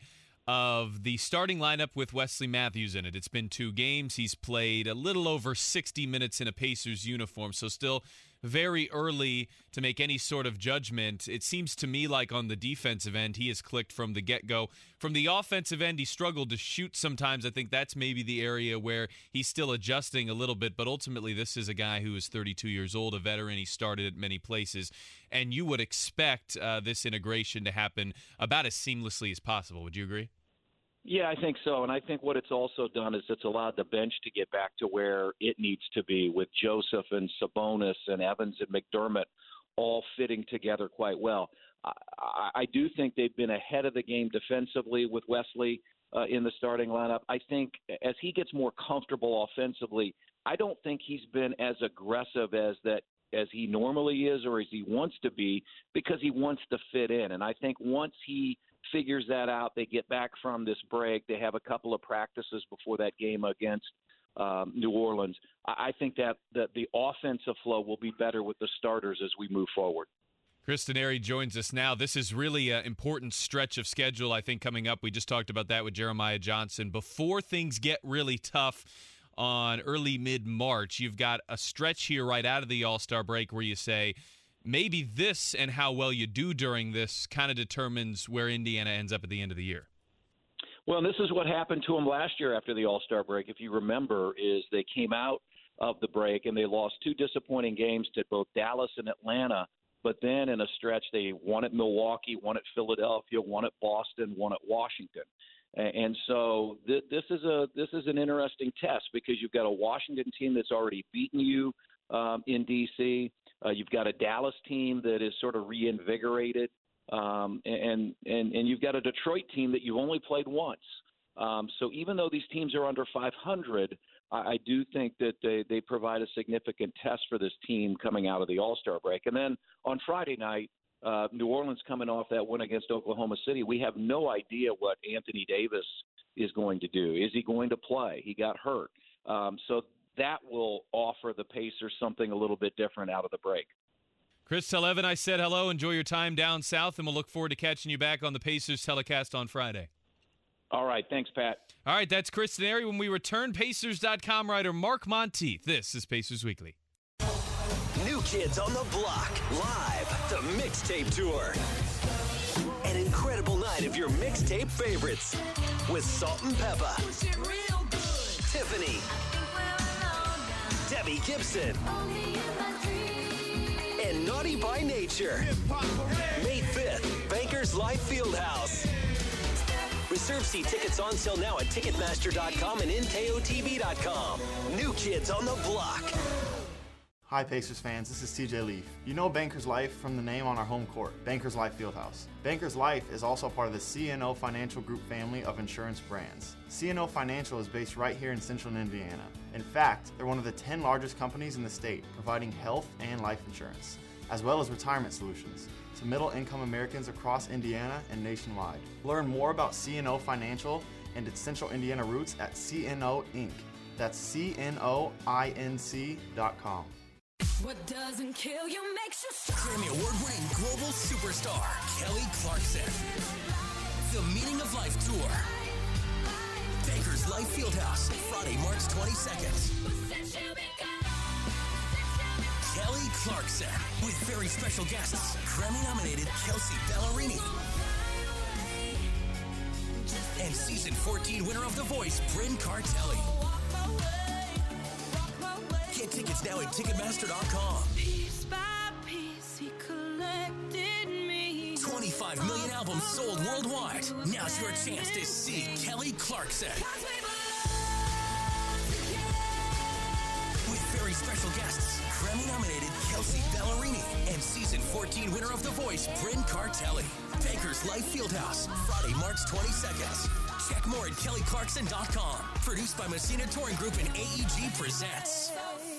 S2: of the starting lineup with Wesley Matthews in it. It's been two games. He's played a little over sixty minutes in a Pacers uniform, so still very early to make any sort of judgment. It seems to me like on the defensive end, he has clicked from the get-go. From the offensive end, he struggled to shoot sometimes. I think that's maybe the area where he's still adjusting a little bit, but ultimately this is a guy who is thirty-two years old, a veteran. He started at many places, and you would expect uh, this integration to happen about as seamlessly as possible. Would you agree?
S17: Yeah, I think so. And I think what it's also done is it's allowed the bench to get back to where it needs to be with Joseph and Sabonis and Evans and McDermott all fitting together quite well. I, I, I do think they've been ahead of the game defensively with Wesley uh, in the starting lineup. I think as he gets more comfortable offensively, I don't think he's been as aggressive as that as he normally is or as he wants to be because he wants to fit in. And I think once he figures that out, they get back from this break, they have a couple of practices before that game against um, New Orleans. I think that, that the offensive flow will be better with the starters as we move forward.
S2: Chris Denari joins us now. This is really an important stretch of schedule, I think, coming up. We just talked about that with Jeremiah Johnson. Before things get really tough on early mid-March, you've got a stretch here right out of the All-Star break where you say, maybe this and how well you do during this kind of determines where Indiana ends up at the end of the year.
S17: Well, and this is what happened to them last year after the All-Star break. If you remember, is they came out of the break and they lost two disappointing games to both Dallas and Atlanta. But then in a stretch, they won at Milwaukee, won at Philadelphia, won at Boston, won at Washington. And so th- this is a this is an interesting test because you've got a Washington team that's already beaten you um, in D C Uh, you've got a Dallas team that is sort of reinvigorated, um, and, and and you've got a Detroit team that you've only played once. Um, so even though these teams are under five hundred, I, I do think that they, they provide a significant test for this team coming out of the All-Star break. And then on Friday night, uh, New Orleans coming off that win against Oklahoma City, we have no idea what Anthony Davis is going to do. Is he going to play? He got hurt. Um, so that will offer the Pacers something a little bit different out of the break.
S2: Chris, tell Evan I said hello. Enjoy your time down south, and we'll look forward to catching you back on the Pacers telecast on Friday.
S17: All right. Thanks, Pat.
S2: All right. That's Chris Denari. When we return, Pacers dot com writer Mark Monteith. This is Pacers Weekly.
S14: New Kids on the Block, live, the Mixtape Tour. An incredible night of your mixtape favorites with Salt and Peppa, Tiffany, Debbie Gibson, and Naughty by Nature. May fifth, Bankers Life Fieldhouse. Reserve seat tickets on sale now at Ticketmaster dot com and N K O T V dot com. New Kids on the Block.
S3: Hi Pacers fans, this is T J Leaf. You know Bankers Life from the name on our home court, Bankers Life Fieldhouse. Bankers Life is also part of the C N O Financial Group family of insurance brands. C N O Financial is based right here in central Indiana. In fact, they're one of the ten largest companies in the state providing health and life insurance, as well as retirement solutions to middle-income Americans across Indiana and nationwide. Learn more about C N O Financial and its central Indiana roots at C N O Inc. That's C N O I N C dot com.
S18: What doesn't kill you makes you strong.
S14: Grammy Award-winning global superstar Kelly Clarkson. The Meaning of Life Tour. Bankers Life Fieldhouse, Friday, March twenty-second. Kelly Clarkson with very special guests, Grammy-nominated Kelsea Ballerini and season fourteen winner of The Voice, Bryn Cartelli. Get tickets now at Ticketmaster dot com.
S18: Piece by piece, he collected me.
S14: twenty-five million albums sold worldwide. Now's your chance to see Kelly Clarkson. With very special guests, Grammy-nominated Kelsea Ballerini and season fourteen winner of The Voice, Bryn Cartelli. Bankers Life Fieldhouse, Friday, March twenty-second. Check more at Kelly Clarkson dot com. Produced by Messina Touring Group and A E G presents.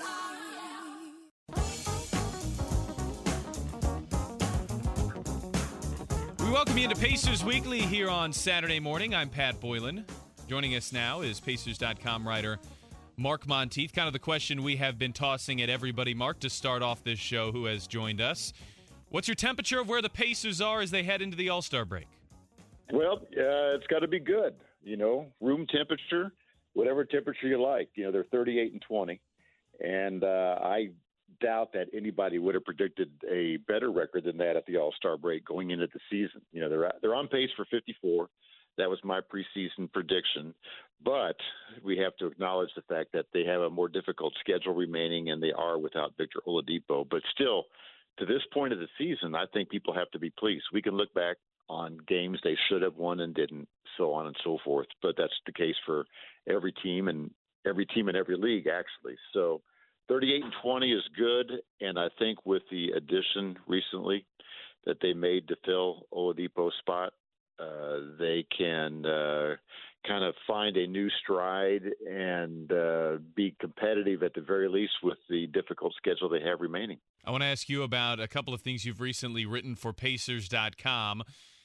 S2: We welcome you into Pacers Weekly here on Saturday morning. I'm Pat Boylan. Joining us now is Pacers dot com writer Mark Monteith. Kind of the question we have been tossing at everybody, Mark, to start off this show who has joined us. What's your temperature of where the Pacers are as they head into the All-Star break?
S19: Well, uh, it's got to be good, you know, room temperature, whatever temperature you like. You know, they're thirty-eight and twenty, and uh, I doubt that anybody would have predicted a better record than that at the All-Star break going into the season. You know, they're they're on pace for fifty-four. That was my preseason prediction, but we have to acknowledge the fact that they have a more difficult schedule remaining, and they are without Victor Oladipo. But still, to this point of the season, I think people have to be pleased. We can look back on games they should have won and didn't, so on and so forth. But that's the case for every team and every team in every league, actually. So thirty-eight and twenty is good, and I think with the addition recently that they made to fill Oladipo's spot, uh, they can uh, kind of find a new stride and uh, be competitive at the very least with the difficult schedule they have remaining.
S2: I want to ask you about a couple of things you've recently written for Pacers dot com.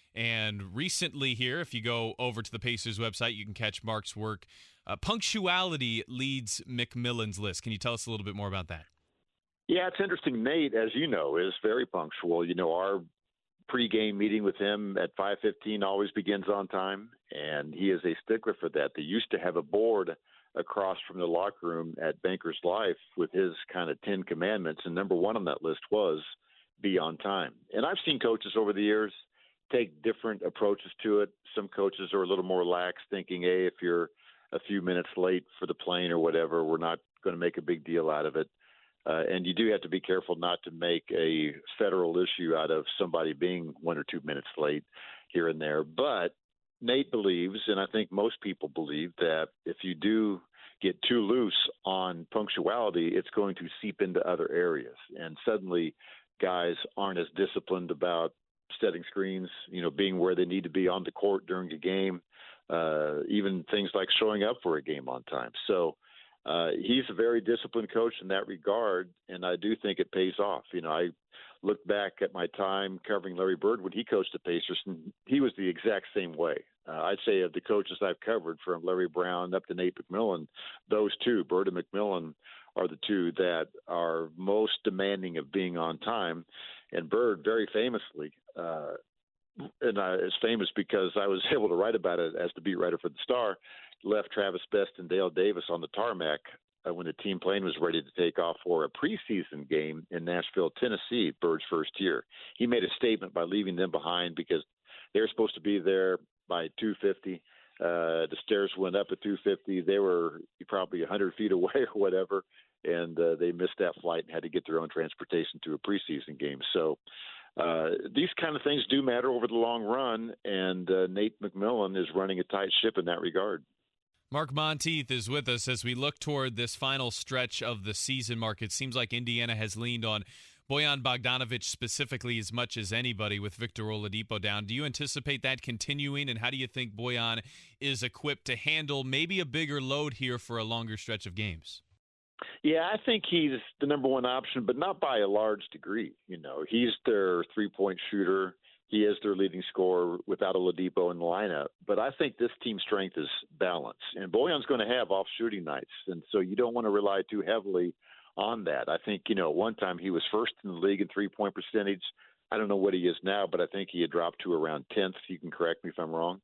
S2: And recently here, if you go over to the Pacers website, you can catch Mark's work. Uh, punctuality leads McMillan's list. Can you tell us a little bit more about that?
S19: Yeah, it's interesting. Nate, as you know, is very punctual. You know, our pregame meeting with him at five fifteen always begins on time, and he is a stickler for that. They used to have a board across from the locker room at Bankers Life with his kind of Ten Commandments, and number one on that list was be on time. And I've seen coaches over the years take different approaches to it. Some coaches are a little more lax, thinking, hey, if you're a few minutes late for the plane or whatever, we're not going to make a big deal out of it. Uh, and you do have to be careful not to make a federal issue out of somebody being one or two minutes late here and there. But Nate believes, and I think most people believe, that if you do get too loose on punctuality, it's going to seep into other areas. And suddenly guys aren't as disciplined about setting screens, you know, being where they need to be on the court during a game, uh, even things like showing up for a game on time. So uh, he's a very disciplined coach in that regard, and I do think it pays off. You know, I look back at my time covering Larry Bird when he coached the Pacers, and he was the exact same way. Uh, I'd say of the coaches I've covered, from Larry Brown up to Nate McMillan, those two, Bird and McMillan, are the two that are most demanding of being on time. And Bird, very famously, uh, and I, it's famous because I was able to write about it as the beat writer for the Star, left Travis Best and Dale Davis on the tarmac uh, when the team plane was ready to take off for a preseason game in Nashville, Tennessee, Bird's first year. He made a statement by leaving them behind because they were supposed to be there by two fifty. Uh, the stairs went up at two fifty. They were probably one hundred feet away or whatever, and uh, they missed that flight and had to get their own transportation to a preseason game. So uh, these kind of things do matter over the long run, and uh, Nate McMillan is running a tight ship in that regard.
S2: Mark Monteith is with us as we look toward this final stretch of the season. Mark, it seems like Indiana has leaned on Bojan Bogdanovic specifically as much as anybody with Victor Oladipo down. Do you anticipate that continuing, and how do you think Bojan is equipped to handle maybe a bigger load here for a longer stretch of games?
S19: Yeah, I think he's the number one option, but not by a large degree. You know, he's their three-point shooter. He is their leading scorer without Oladipo in the lineup. But I think this team's strength is balance, and Bojan's going to have off shooting nights, and so you don't want to rely too heavily on that. I think, you know, at one time he was first in the league in three-point percentage. I don't know what he is now, but I think he had dropped to around tenth. You can correct me if I'm wrong.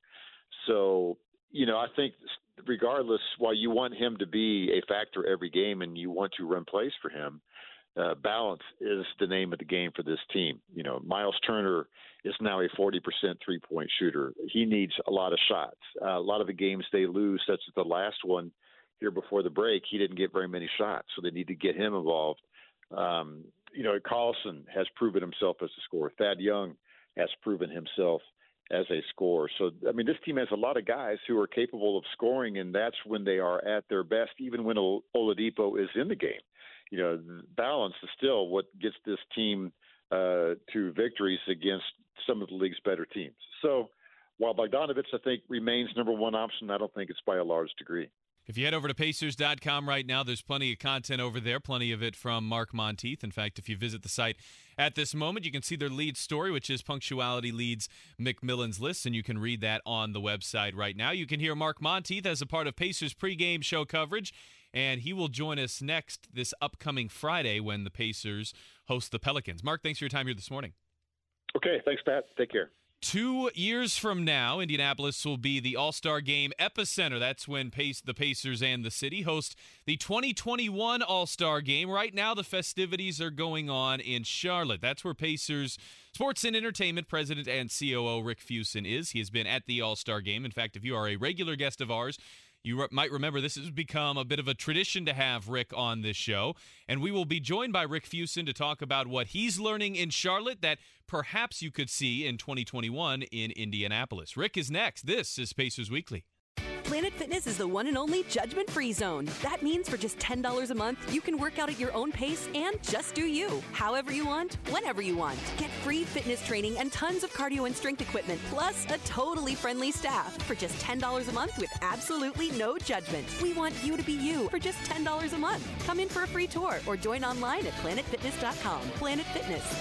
S19: So, you know, I think regardless, while you want him to be a factor every game and you want to run plays for him, uh, balance is the name of the game for this team. You know, Miles Turner is now a forty percent three-point shooter. He needs a lot of shots. Uh, a lot of the games they lose, such as the last one here before the break, he didn't get very many shots, so they need to get him involved. Um, you know, Carlson has proven himself as a scorer. Thad Young has proven himself as a scorer. So, I mean, this team has a lot of guys who are capable of scoring, and that's when they are at their best, even when Oladipo is in the game. You know, balance is still what gets this team uh, to victories against some of the league's better teams. So while Bogdanovic, I think, remains number one option, I don't think it's by a large degree.
S2: If you head over to Pacers dot com right now, there's plenty of content over there, plenty of it from Mark Monteith. In fact, if you visit the site at this moment, you can see their lead story, which is Punctuality Leads McMillan's List, and you can read that on the website right now. You can hear Mark Monteith as a part of Pacers pregame show coverage, and he will join us next this upcoming Friday when the Pacers host the Pelicans. Mark, thanks for your time here this morning.
S19: Okay, thanks, Pat. Take care.
S2: Two years from now, Indianapolis will be the All-Star Game epicenter. That's when Pace, the Pacers and the city host the twenty twenty-one All-Star Game. Right now, the festivities are going on in Charlotte. That's where Pacers Sports and Entertainment President and C O O Rick Fuson is. He has been at the All-Star Game. In fact, if you are a regular guest of ours, You re- might remember this has become a bit of a tradition to have Rick on this show, and we will be joined by Rick Fuson to talk about what he's learning in Charlotte that perhaps you could see in twenty twenty-one in Indianapolis. Rick is next. This is Pacers Weekly.
S20: Planet Fitness is the one and only judgment-free zone. That means for just ten dollars a month, you can work out at your own pace and just do you, however you want, whenever you want. Get free fitness training and tons of cardio and strength equipment, plus a totally friendly staff for just ten dollars a month with absolutely no judgment. We want you to be you for just ten dollars a month. Come in for a free tour or join online at planet fitness dot com. Planet Fitness.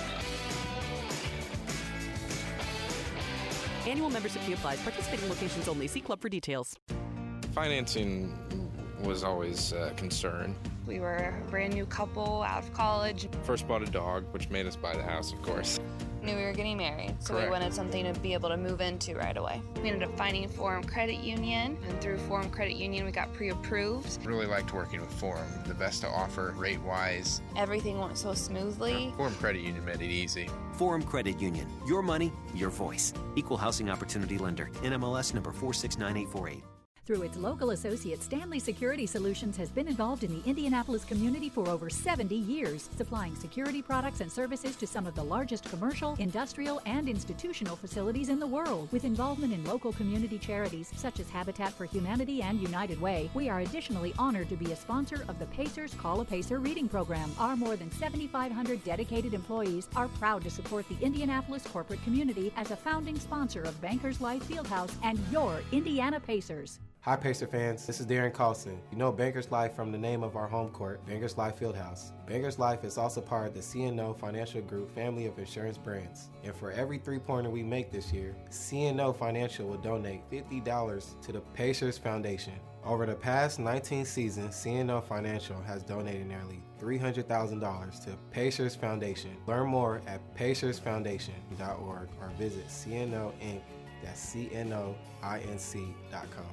S20: Annual membership fee applies. Participating locations only. See club for details.
S5: Financing was always a concern.
S6: We were a brand new couple out of college.
S5: First bought a dog, which made us buy the house, of course.
S6: Knew we were getting married, so
S5: Correct.
S6: we wanted something to be able to move into right away. We ended up finding Forum Credit Union, and through Forum Credit Union, we got pre-approved.
S5: Really liked working with Forum. The best to offer rate-wise.
S6: Everything went so smoothly.
S5: Forum Credit Union made it easy.
S7: Forum Credit Union. Your money, your voice. Equal housing opportunity lender. N M L S number four six nine eight four eight.
S4: Through its local associate, Stanley Security Solutions has been involved in the Indianapolis community for over seventy years, supplying security products and services to some of the largest commercial, industrial, and institutional facilities in the world. With involvement in local community charities such as Habitat for Humanity and United Way, we are additionally honored to be a sponsor of the Pacers Call a Pacer reading program. Our more than seventy-five hundred dedicated employees are proud to support the Indianapolis corporate community as a founding sponsor of Bankers Life Fieldhouse and your Indiana Pacers.
S11: Hi Pacer fans, this is Darren Carlson. You know Bankers Life from the name of our home court, Bankers Life Fieldhouse. Bankers Life is also part of the C N O Financial Group family of insurance brands. And for every three-pointer we make this year, C N O Financial will donate fifty dollars to the Pacers Foundation. Over the past nineteen seasons, C N O Financial has donated nearly three hundred thousand dollars to Pacers Foundation. Learn more at pacers foundation dot org or visit C N O Inc. That's C N O I N C dot com.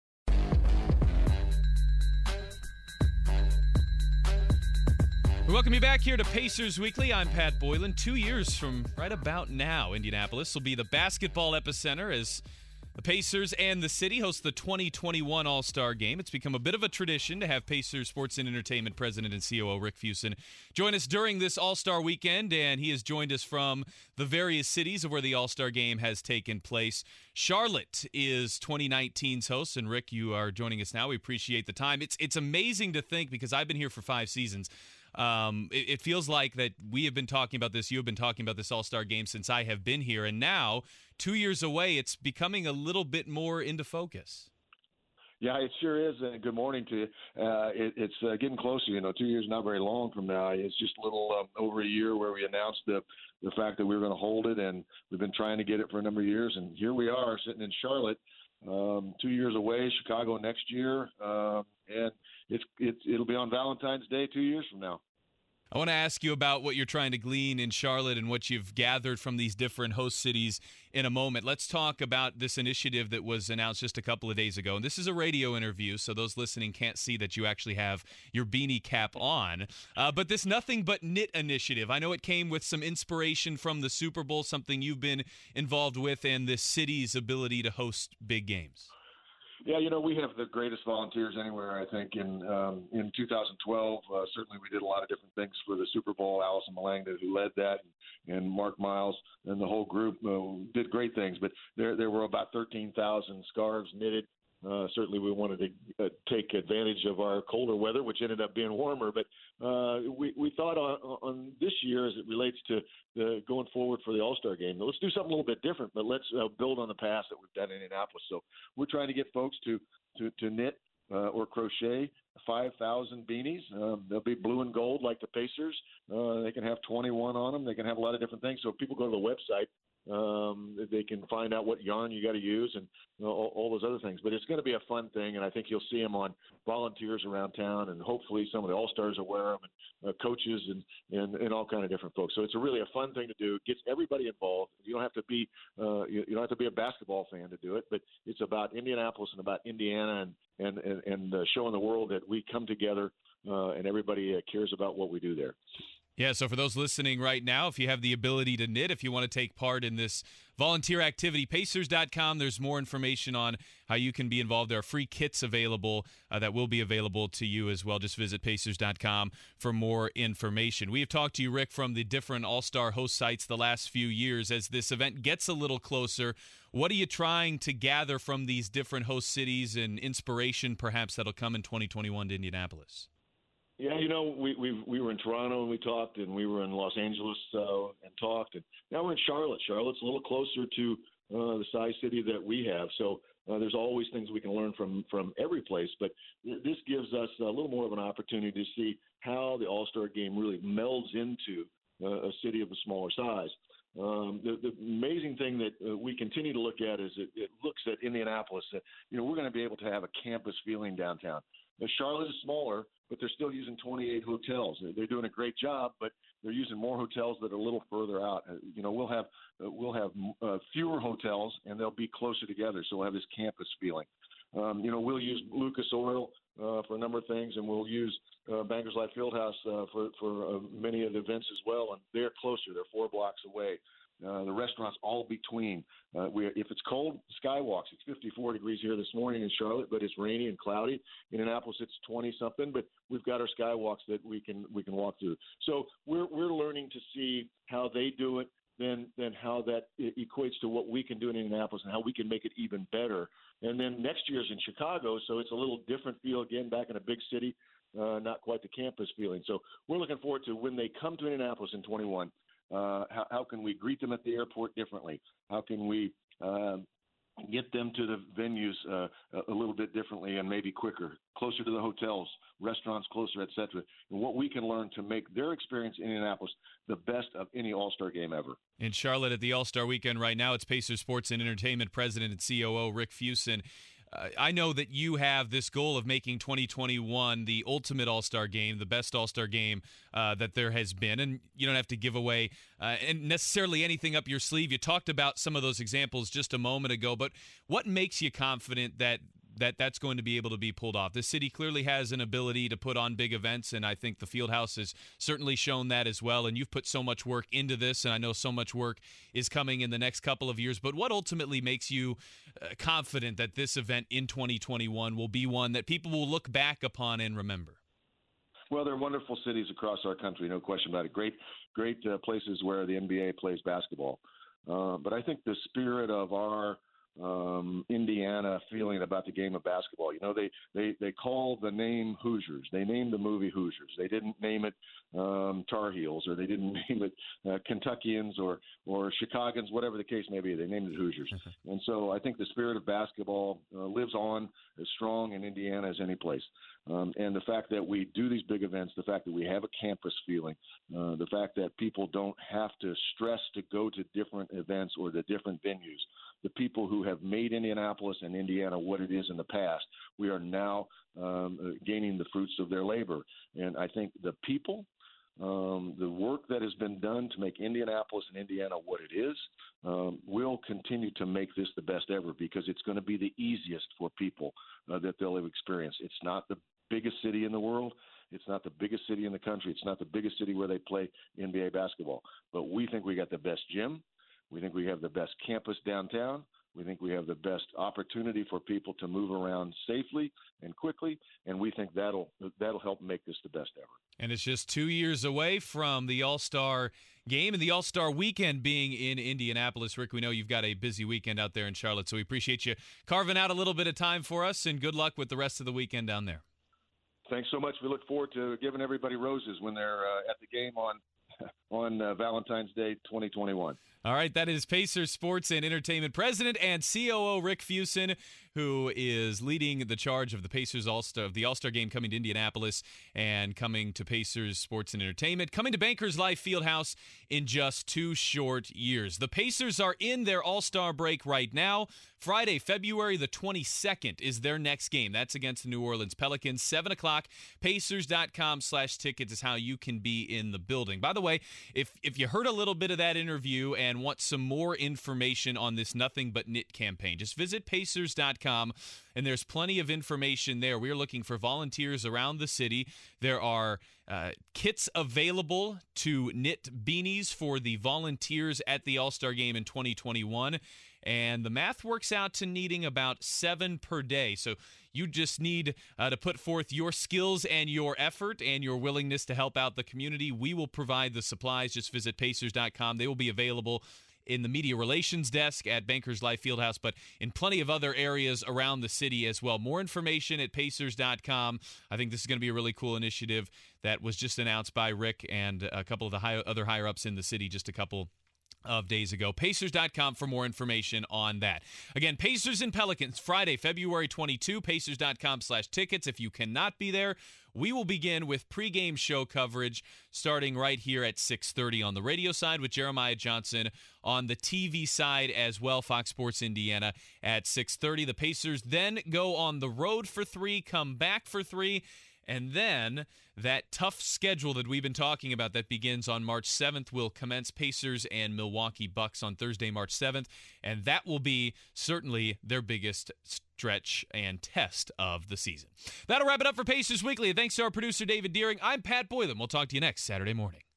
S2: We welcome you back here to Pacers Weekly. I'm Pat Boylan. Two years from right about now, Indianapolis will be the basketball epicenter as the Pacers and the city host the twenty twenty-one All-Star Game. It's become a bit of a tradition to have Pacers Sports and Entertainment President and C O O Rick Fuson join us during this All-Star weekend, and he has joined us from the various cities of where the All-Star Game has taken place. Charlotte is twenty nineteen's host, and Rick, you are joining us now. We appreciate the time. It's it's amazing to think, because I've been here for five seasons, Um, it, it feels like that we have been talking about this, you have been talking about this All-Star Game since I have been here, and now, two years away, it's becoming a little bit more into focus.
S19: Yeah, it sure is. Uh, good morning to you. Uh, it, it's uh, getting closer. You know, two years not very long from now. It's just a little um, over a year where we announced the the fact that we were going to hold it, and we've been trying to get it for a number of years, and here we are sitting in Charlotte, um, two years away. Chicago next year, um, and it's it's it'll be on Valentine's Day two years from now.
S2: I want to ask you about what you're trying to glean in Charlotte and what you've gathered from these different host cities in a moment. Let's talk about this initiative that was announced just a couple of days ago. And this is a radio interview, so those listening can't see that you actually have your beanie cap on. Uh, but this Nothing But Knit initiative, I know it came with some inspiration from the Super Bowl, something you've been involved with, and this city's ability to host big games.
S19: Yeah, you know, we have the greatest volunteers anywhere, I think. In um, in two thousand twelve, uh, certainly we did a lot of different things for the Super Bowl. Allison Malangda, who led that, and, and Mark Miles and the whole group uh, did great things. But there there were about thirteen thousand scarves knitted. Uh, certainly we wanted to uh, take advantage of our colder weather, which ended up being warmer. But uh, we, we thought on, on this year as it relates to the going forward for the All-Star Game, let's do something a little bit different, but let's uh, build on the past that we've done in Indianapolis. So we're trying to get folks to, to, to knit uh, or crochet five thousand beanies. Um, they'll be blue and gold like the Pacers. Uh, they can have twenty-one on them. They can have a lot of different things. So if people go to the website, Um, they can find out what yarn you got to use and you know, all, all those other things. But it's going to be a fun thing, and I think you'll see them on volunteers around town, and hopefully some of the All-Stars will wear them, and uh, coaches and, and, and all kind of different folks. So it's a really a fun thing to do. It gets everybody involved. You don't have to be uh, you, you don't have to be a basketball fan to do it, but it's about Indianapolis and about Indiana and and and, and uh, showing the world that we come together uh, and everybody uh, cares about what we do there.
S2: Yeah, so for those listening right now, if you have the ability to knit, if you want to take part in this volunteer activity, Pacers dot com, there's more information on how you can be involved. There are free kits available uh, that will be available to you as well. Just visit Pacers dot com for more information. We have talked to you, Rick, from the different All-Star host sites the last few years. As this event gets a little closer, what are you trying to gather from these different host cities and inspiration perhaps that'll come in twenty twenty-one to Indianapolis?
S21: Yeah, you know, we we we were in Toronto and we talked, and we were in Los Angeles uh, and talked, and now we're in Charlotte. Charlotte's a little closer to uh, the size city that we have, so uh, there's always things we can learn from from every place. But th- this gives us a little more of an opportunity to see how the All-Star game really melds into uh, a city of a smaller size. Um, the, the amazing thing that uh, we continue to look at is it, it looks at Indianapolis. That, you know, we're going to be able to have a campus feeling downtown. Now, Charlotte is smaller, but they're still using twenty-eight hotels. They're doing a great job, but they're using more hotels that are a little further out. Uh, you know, we'll have uh, we'll have uh, fewer hotels, and they'll be closer together, so we'll have this campus feeling. Um, you know, we'll use Lucas Oil uh, for a number of things, and we'll use uh, Bankers Life Fieldhouse uh, for for uh, many of the events as well. And they're closer; they're four blocks away. Uh, the restaurants all between. Uh, we, if it's cold, skywalks. It's fifty-four degrees here this morning in Charlotte, but it's rainy and cloudy. In Indianapolis, it's twenty something, but we've got our skywalks that we can we can walk through. So we're we're learning to see how they do it, then then how that equates to what we can do in Indianapolis and how we can make it even better. And then next year's in Chicago, so it's a little different feel again, back in a big city, uh, not quite the campus feeling. So we're looking forward to when they come to Indianapolis in twenty-one. Uh, how, how can we greet them at the airport differently? How can we uh, get them to the venues uh, a little bit differently and maybe quicker, closer to the hotels, restaurants closer, et cetera, and what we can learn to make their experience in Indianapolis the best of any All-Star game ever.
S2: In Charlotte at the All-Star Weekend right now, it's Pacers Sports and Entertainment President and C O O Rick Fuson. Uh, I know that you have this goal of making twenty twenty-one the ultimate All-Star game, the best All-Star game uh, that there has been, and you don't have to give away uh, and necessarily anything up your sleeve. You talked about some of those examples just a moment ago, but what makes you confident that that that's going to be able to be pulled off? The city clearly has an ability to put on big events, and I think the Fieldhouse has certainly shown that as well, and you've put so much work into this, and I know so much work is coming in the next couple of years, but what ultimately makes you uh, confident that this event in twenty twenty-one will be one that people will look back upon and remember?
S21: Well, there are wonderful cities across our country, no question about it. Great, great uh, places where the N B A plays basketball. Uh, but I think the spirit of our um, Indiana feeling about the game of basketball. You know, they, they, they call the name Hoosiers. They named the movie Hoosiers. They didn't name it um, Tar Heels, or they didn't name it uh, Kentuckians or, or Chicagoans, whatever the case may be. They named it Hoosiers. And so I think the spirit of basketball uh, lives on as strong in Indiana as any place. Um, and the fact that we do these big events, the fact that we have a campus feeling, uh, the fact that people don't have to stress to go to different events or the different venues. The people who have made Indianapolis and Indiana what it is in the past, we are now um, gaining the fruits of their labor. And I think the people, um, the work that has been done to make Indianapolis and Indiana what it is, um, will continue to make this the best ever, because it's going to be the easiest for people uh, that they'll have experienced. It's not the biggest city in the world. It's not the biggest city in the country. It's not the biggest city where they play N B A basketball. But we think we got the best gym. We think we have the best campus downtown. We think we have the best opportunity for people to move around safely and quickly, and we think that'll that'll help make this the best ever.
S2: And it's just two years away from the All-Star game and the All-Star weekend being in Indianapolis. Rick, we know you've got a busy weekend out there in Charlotte, so we appreciate you carving out a little bit of time for us, and good luck with the rest of the weekend down there.
S21: Thanks so much. We look forward to giving everybody roses when they're uh, at the game on on uh, Valentine's Day twenty twenty-one.
S2: All right, that is Pacers Sports and Entertainment President and C O O Rick Fuson, who is leading the charge of the Pacers All-Star, of the All-Star game coming to Indianapolis and coming to Pacers Sports and Entertainment, coming to Bankers Life Fieldhouse in just two short years. The Pacers are in their All-Star break right now. Friday, February the twenty-second is their next game. That's against the New Orleans Pelicans, seven o'clock. Pacers.com slash tickets is how you can be in the building. By the way, if if you heard a little bit of that interview and want some more information on this Nothing But Knit campaign, just visit Pacers.com com, and there's plenty of information there. We are looking for volunteers around the city. There are uh, kits available to knit beanies for the volunteers at the All-Star Game in twenty twenty-one, and the math works out to needing about seven per day. So you just need uh, to put forth your skills and your effort and your willingness to help out the community. We will provide the supplies. Just visit Pacers dot com. They will be available in the media relations desk at Bankers Life Fieldhouse, but in plenty of other areas around the city as well. More information at Pacers dot com. I think this is going to be a really cool initiative that was just announced by Rick and a couple of the high, other higher-ups in the city just a couple of days ago. Pacers dot com for more information on that. Again, Pacers and Pelicans, Friday, February twenty-second, Pacers dot com slash tickets. If you cannot be there, we will begin with pregame show coverage starting right here at six thirty on the radio side with Jeremiah Johnson, on the T V side as well, Fox Sports Indiana at six thirty. The Pacers then go on the road for three, come back for three, and then that tough schedule that we've been talking about that begins on March seventh will commence. Pacers and Milwaukee Bucks on Thursday, March seventh, and that will be certainly their biggest stretch and test of the season. That'll wrap it up for Pacers Weekly. Thanks to our producer, David Deering. I'm Pat Boylan. We'll talk to you next Saturday morning.